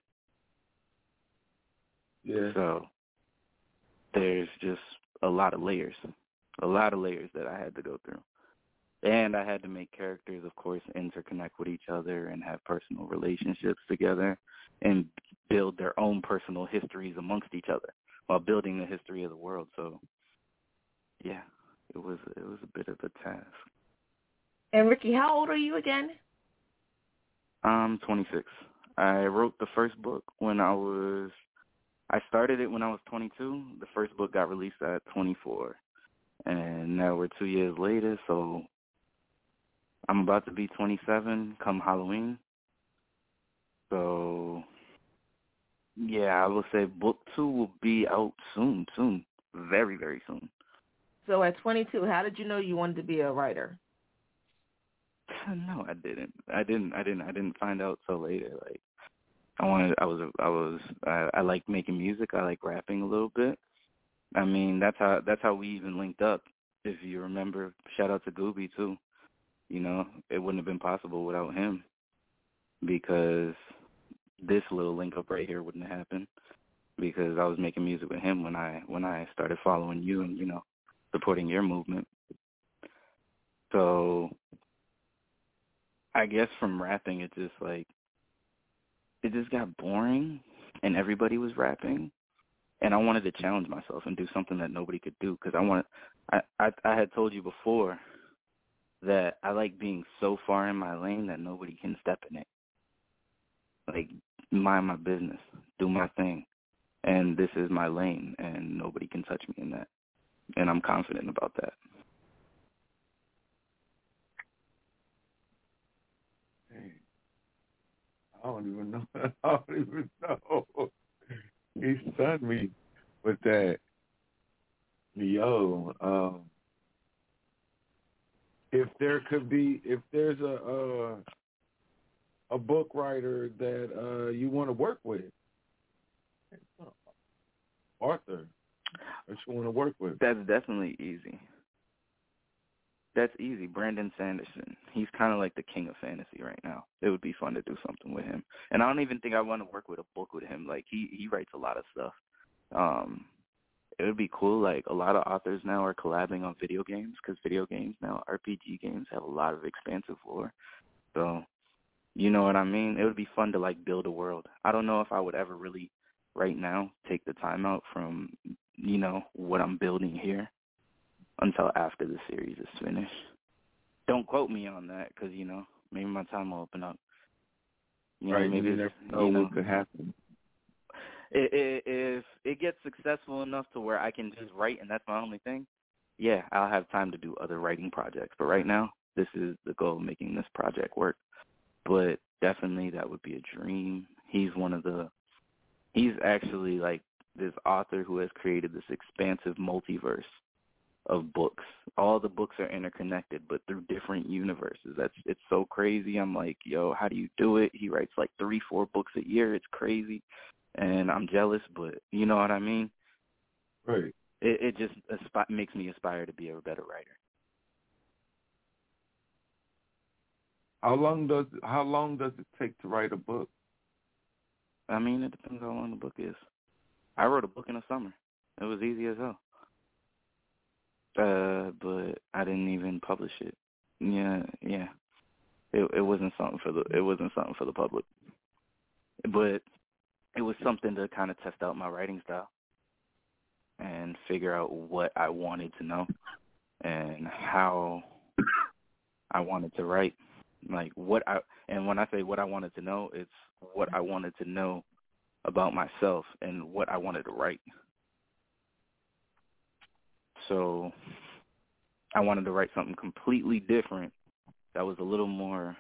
Yeah. So there's just a lot of layers that I had to go through. And I had to make characters, of course, interconnect with each other and have personal relationships together and build their own personal histories amongst each other while building the history of the world. So, yeah, it was a bit of a task. And Ricky, how old are you again? I'm 26. I wrote the first book I started it when I was 22. The first book got released at 24. And now we're 2 years later, so I'm about to be 27 come Halloween. So, yeah, I will say book 2 will be out soon, very, very soon. So at 22, how did you know you wanted to be a writer? No, I didn't find out till later. Like, I like making music. I like rapping a little bit. I mean, that's how we even linked up. If you remember, shout out to Gooby too. You know, it wouldn't have been possible without him, because this little link up right here wouldn't have happened, because I was making music with him when I started following you and, you know, supporting your movement. So I guess from rapping, it just got boring, and everybody was rapping, and I wanted to challenge myself and do something that nobody could do, because I had told you before that I like being so far in my lane that nobody can step in it. Like, mind my business, do my thing, and this is my lane, and nobody can touch me in that, and I'm confident about that. I don't even know. He stunned me with that. Yo, if there's a book writer that you want to work with, Arthur, that you want to work with, that's definitely easy. That's easy. Brandon Sanderson. He's kind of like the king of fantasy right now. It would be fun to do something with him. And I don't even think I want to work with a book with him. Like, he writes a lot of stuff. it would be cool. Like, a lot of authors now are collabing on video games because video games now, RPG games, have a lot of expansive lore. So, you know what I mean? It would be fun to, like, build a world. I don't know if I would ever really, right now, take the time out from, you know, what I'm building here until after the series is finished. Don't quote me on that because, you know, maybe my time will open up. You know, right, maybe you never know what could happen. If it gets successful enough to where I can just write and that's my only thing, yeah, I'll have time to do other writing projects. But right now, this is the goal, making this project work. But definitely that would be a dream. He's actually like this author who has created this expansive multiverse of books. All the books are interconnected, but through different universes. It's so crazy. I'm like, yo, how do you do it? He writes like 3-4 books a year. It's crazy. And I'm jealous, but you know what I mean? Right. It just makes me aspire to be a better writer. How long does it take to write a book? I mean, it depends how long the book is. I wrote a book in a summer. It was easy as hell. But I didn't even publish it. Yeah. It wasn't something for the public. But it was something to kind of test out my writing style and figure out what I wanted to know and how I wanted to write. Like and when I say what I wanted to know, it's what I wanted to know about myself and what I wanted to write. So I wanted to write something completely different that was a little more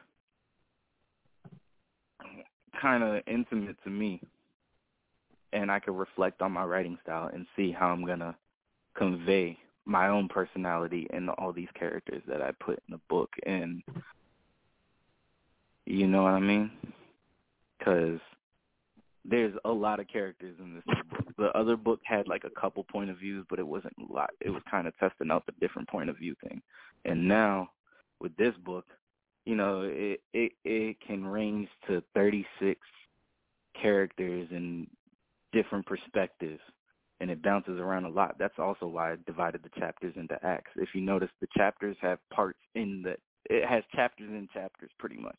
kind of intimate to me, and I could reflect on my writing style and see how I'm going to convey my own personality in all these characters that I put in the book. And you know what I mean? Because there's a lot of characters in this book. The other book had like a couple point of views, but it wasn't a lot. It was kind of testing out the different point of view thing. And now with this book, you know, it can range to 36 characters and different perspectives, and it bounces around a lot. That's also why I divided the chapters into acts. If you notice, the chapters have parts it has chapters in chapters pretty much.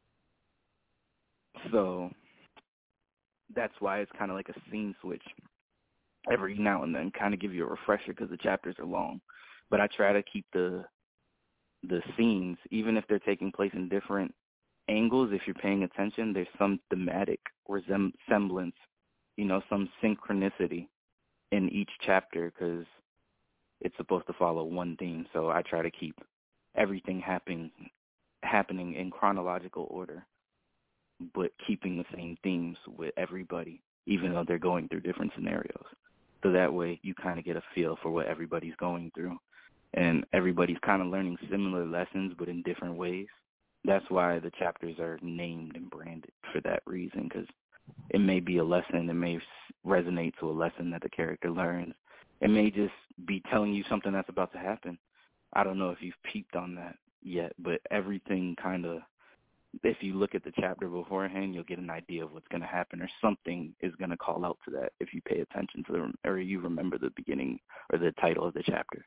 So that's why it's kind of like a scene switch every now and then, kind of give you a refresher because the chapters are long. But I try to keep the scenes, even if they're taking place in different angles, if you're paying attention, there's some thematic resemblance, you know, some synchronicity in each chapter because it's supposed to follow one theme. So I try to keep everything happening in chronological order, but keeping the same themes with everybody, even though they're going through different scenarios. So that way you kind of get a feel for what everybody's going through. And everybody's kind of learning similar lessons, but in different ways. That's why the chapters are named and branded for that reason, because it may be a lesson. It may resonate to a lesson that the character learns. It may just be telling you something that's about to happen. I don't know if you've peeped on that yet, but everything kind of, if you look at the chapter beforehand, you'll get an idea of what's going to happen, or something is going to call out to that if you pay attention to or you remember the beginning or the title of the chapter.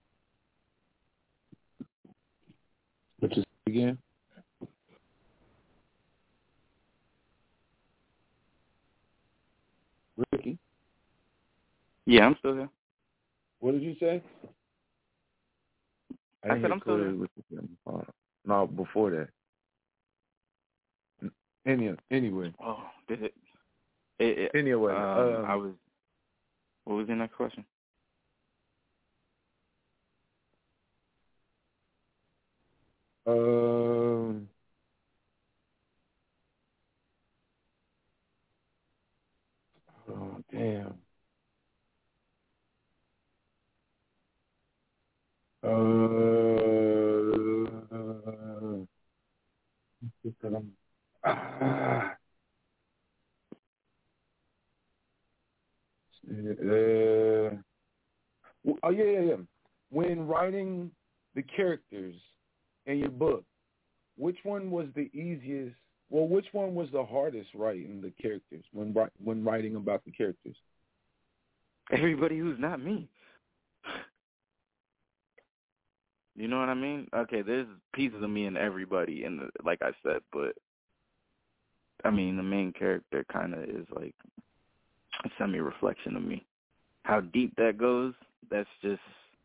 Which is again? Ricky? Yeah, I'm still here. What did you say? I said I'm still here. No, before that. Anyway. Oh, did it? Anyway. What was your next question? Oh, damn. Yeah. When writing the characters in your book, which one was the easiest? Well, which one was the hardest writing the characters when writing about the characters? everybody who's not me. You know what I mean? Okay, there's pieces of me in everybody, and like I said, but I mean, the main character kind of is like a semi-reflection of me. How deep that goes, that's just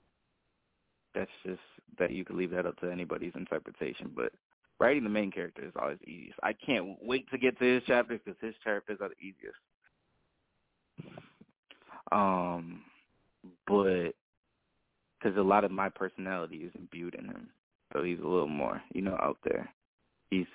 that you could leave that up to anybody's interpretation. But writing the main character is always the easiest. I can't wait to get to his chapters because his chapters are the easiest. But because a lot of my personality is imbued in him, so he's a little more, out there. He's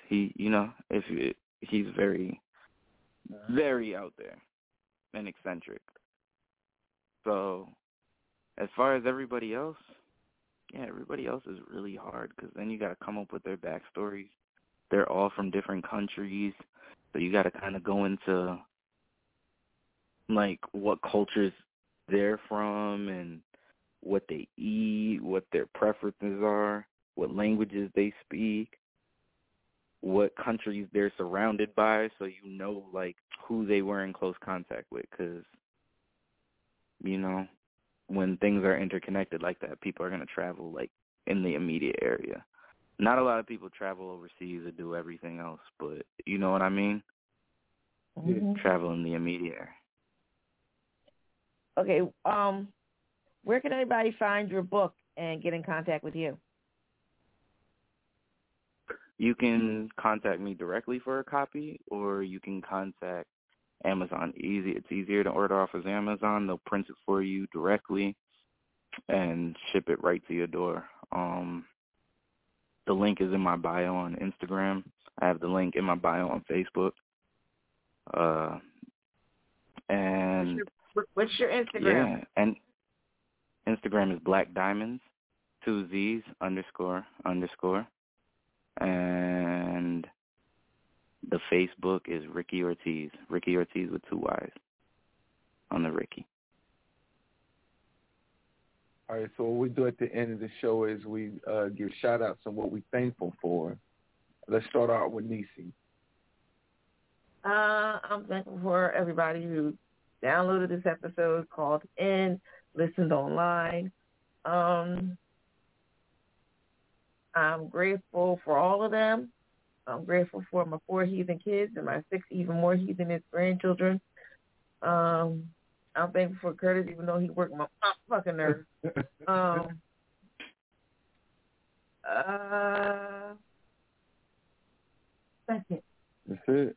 very, very out there and eccentric. So as far as everybody else, everybody else is really hard because then you got to come up with their backstories. They're all from different countries, so you got to kind of go into like what cultures they're from and what they eat, what their preferences are, what languages they speak, what countries they're surrounded by, so like who they were in close contact with, because when things are interconnected like that, people are going to travel like in the immediate area. Not a lot of people travel overseas to do everything else, but you know what I mean? Mm-hmm. Travel in the immediate area. Okay, where can anybody find your book and get in contact with you? You can contact me directly for a copy, or you can contact Amazon. It's easier to order off of Amazon. They'll print it for you directly and ship it right to your door. The link is in my bio on Instagram. I have the link in my bio on Facebook. And what's your Instagram? Yeah, and Instagram is Black Diamonds, 2 Z's, __. And the Facebook is Ricky Ortiz with 2 Y's on the Ricky. All right, so what we do at the end of the show is we give shout-outs on what we're thankful for. Let's start out with Nisi. I'm thankful for everybody who downloaded this episode, called in, listened online. I'm grateful for all of them. I'm grateful for my 4 heathen kids and my 6 even more heathenist grandchildren. I'm thankful for Curtis, even though he worked my fucking nerves. That's it. That's it.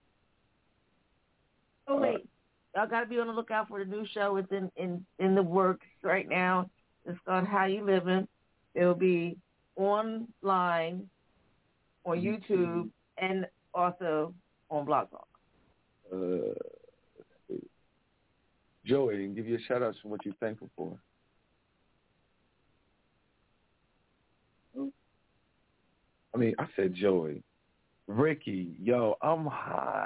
Oh, wait. Y'all got to be on the lookout for the new show. It's in the works right now. It's called How You Living. It'll be online on YouTube and also on Blog Talk. Joey, give you a shout out for what you're thankful for. I mean, I said Joey. Ricky, yo, I'm high.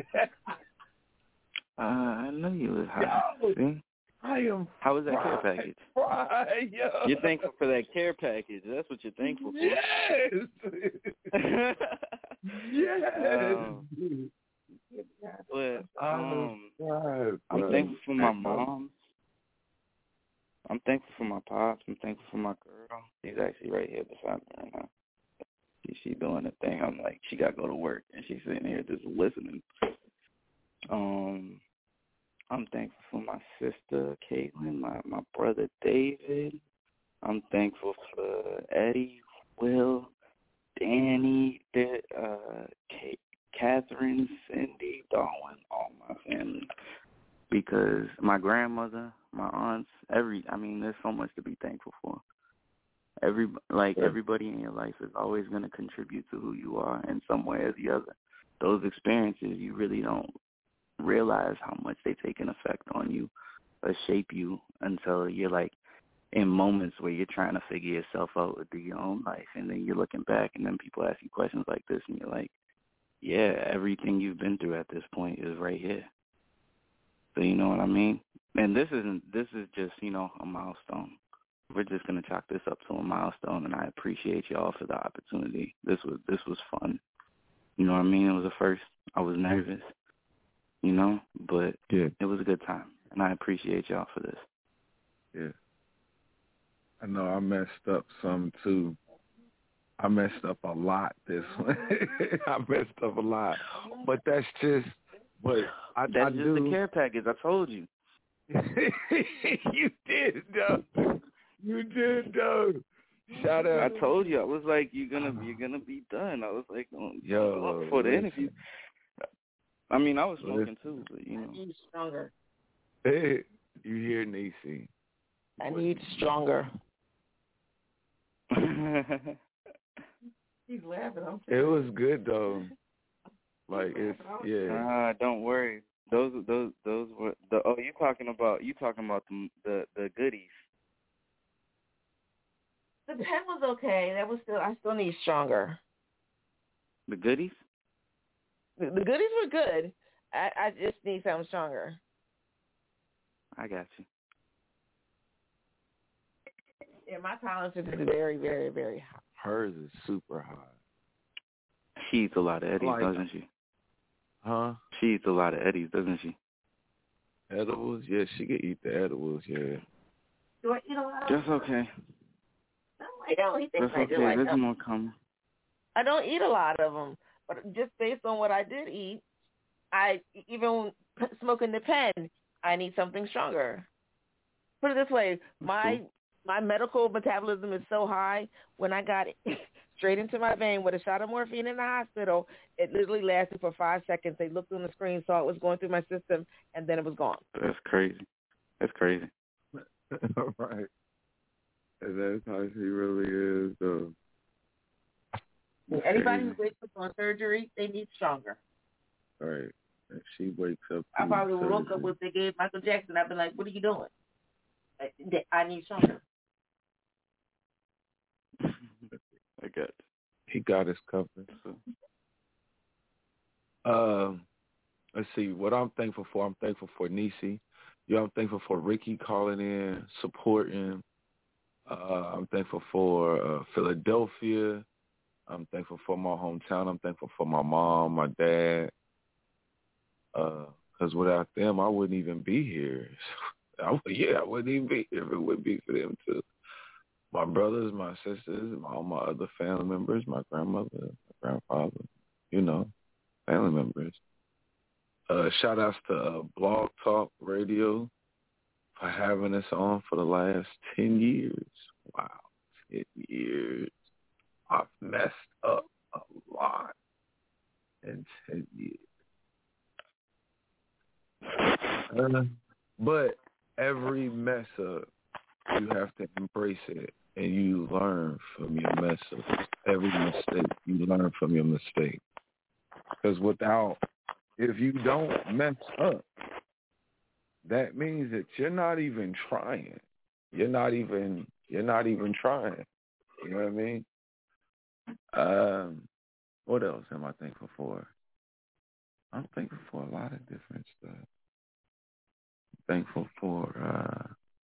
I know you was high. Yo, see? I am. How was that care package? Fried, yo. You're thankful for that care package. That's what you're thankful for. Yes. Yes. But I'm thankful for my mom. I'm thankful for my pops. I'm thankful for my girl. She's actually right here beside me right now. She doing the thing. I'm like, she got to go to work, and she's sitting here just listening. I'm thankful for my sister, Caitlin, my brother, David. I'm thankful for Eddie, Will, Danny, Catherine, Cindy, Darwin, all my family. Because my grandmother, my aunts, there's so much to be thankful for. Everybody in your life is always going to contribute to who you are in some way or the other. Those experiences, you really don't realize how much they take an effect on you or shape you until you're like in moments where you're trying to figure yourself out with your own life, and then you're looking back and then people ask you questions like this and you're like, yeah, everything you've been through at this point is right here. So you know what I mean? And this is just, a milestone. We're just gonna chalk this up to a milestone, and I appreciate y'all for the opportunity. This was fun. You know what I mean? It was a first. I was nervous. But it was a good time. and I appreciate y'all for this. Yeah. I know I messed up some too. I messed up a lot this one. I messed up a lot. But that's just what I That's just do. the care package. I told you. You did, though. You did, though. Shout out. I told you. I was like, you're gonna be done. I was like, yo, for the interview. I mean, I was smoking too, but I need stronger. Hey, you hear Niecy? I need stronger. He's laughing. It was good though. Like it's don't worry. Those were the. Oh, you talking about the goodies. The pen was okay. That was still. I still need stronger. The goodies. The goodies were good. I just need something stronger. I got you. Yeah, my tolerance is very, very, very high. Hers is super high. She eats a lot of Eddies, doesn't she? Huh? She eats a lot of Eddies, doesn't she? Edibles? Yeah, she can eat the edibles, yeah. Do I eat a lot of That's okay. No, I don't. He thinks That's I do. okay. There's more coming. I don't eat a lot of them, but just based on what I did eat, even smoking the pen, I need something stronger. Put it this way, my medical metabolism is so high, when I got it straight into my vein with a shot of morphine in the hospital, it literally lasted for 5 seconds. They looked on the screen, saw it was going through my system, and then it was gone. That's crazy. That's crazy. Right. And that's how she really is, though. Anybody who wakes up on surgery, they need stronger. Right. And she wakes up. I probably woke up with they gave Michael Jackson. I've been like, what are you doing? I need stronger. I got it. He got his covered. Let's see. What I'm thankful for, I'm thankful for Niecy. Yeah, I'm thankful for Ricky calling in, supporting. I'm thankful for Philadelphia. I'm thankful for my hometown. I'm thankful for my mom, my dad. Because without them, I wouldn't even be here. I wouldn't even be here if it wouldn't be for them too. My brothers, my sisters, all my other family members, my grandmother, my grandfather, family members. Shout outs to Blog Talk Radio for having us on for the last 10 years. Wow, 10 years. I've messed up a lot in 10 years. But every mess up, you have to embrace it, and you learn from your mess up. Every mistake, you learn from your mistake. Because if you don't mess up, that means that you're not even trying. You're not even trying. You know what I mean? What else am I thankful for? I'm thankful for a lot of different stuff. I'm thankful for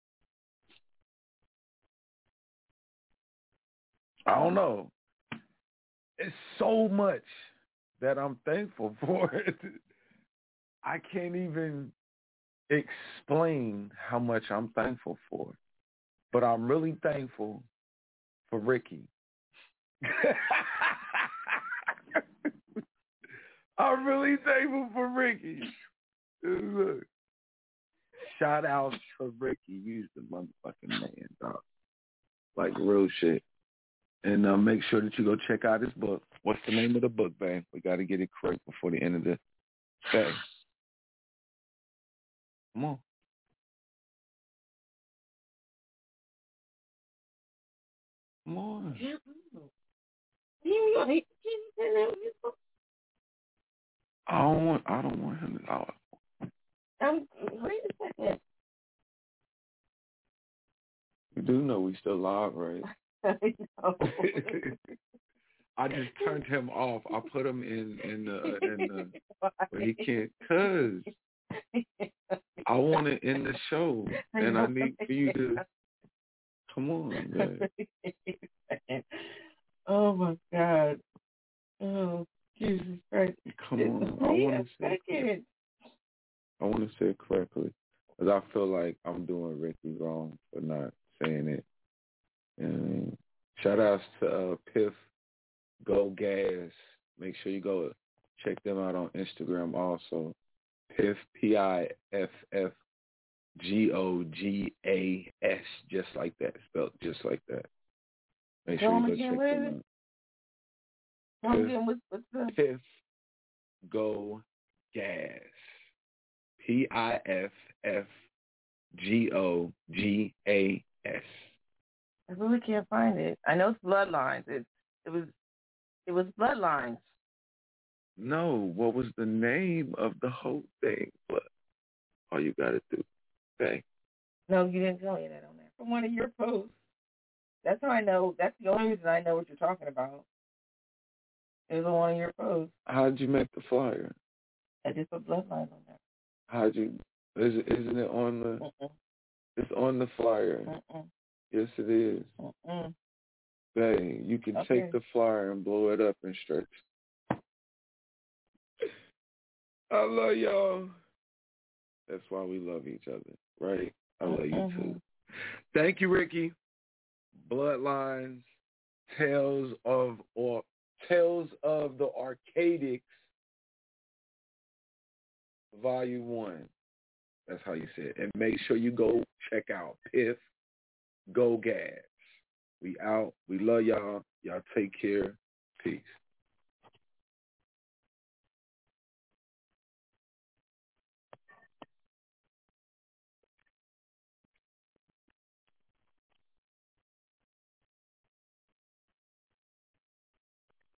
I don't know. It's so much that I'm thankful for. I can't even explain how much I'm thankful for. But I'm really thankful for Ricky. I'm really thankful for Ricky. Look. Shout out to Ricky. He's the motherfucking man, dog. Like real shit. And make sure that you go check out his book. What's the name of the book, man? We got to get it correct before the end of the day. Come on. Come on. I don't want him to know. Wait a second. You do know we still live, right? I know. I just turned him off. I put him in the where he can't, cause I want to end the show, and I need for you to come on, man. Oh my God! Oh Jesus Christ! Come on! I want to say it correctly. Because I feel like I'm doing Ricky wrong for not saying it. And shout outs to Piff, Go Gas. Make sure you go check them out on Instagram also. Piff, P-I-F-F, Gogas, just like that, spelled just like that. Make sure you go check them out. What's the Piff, Go Gas. P-I-F-F, Gogas. I really can't find it. I know it's Bloodlines. It was Bloodlines. No, what was the name of the whole thing? But all you gotta do, okay? No, you didn't tell me that on there. From one of your posts. That's how I know. That's the only reason I know what you're talking about. It was on one of your posts. How'd you make the flyer? I just put Bloodlines on there. How'd you? Isn't it on the? It's on the flyer. Yes, it is. Dang, you can take the flyer and blow it up and stretch. I love y'all. That's why we love each other, right? I love you too. Thank you, Ricky. Bloodlines, Tales of the Arcadics, Volume 1. That's how you say it. And make sure you go check out Piff, Go Gas. We out. We love y'all. Y'all take care. Peace.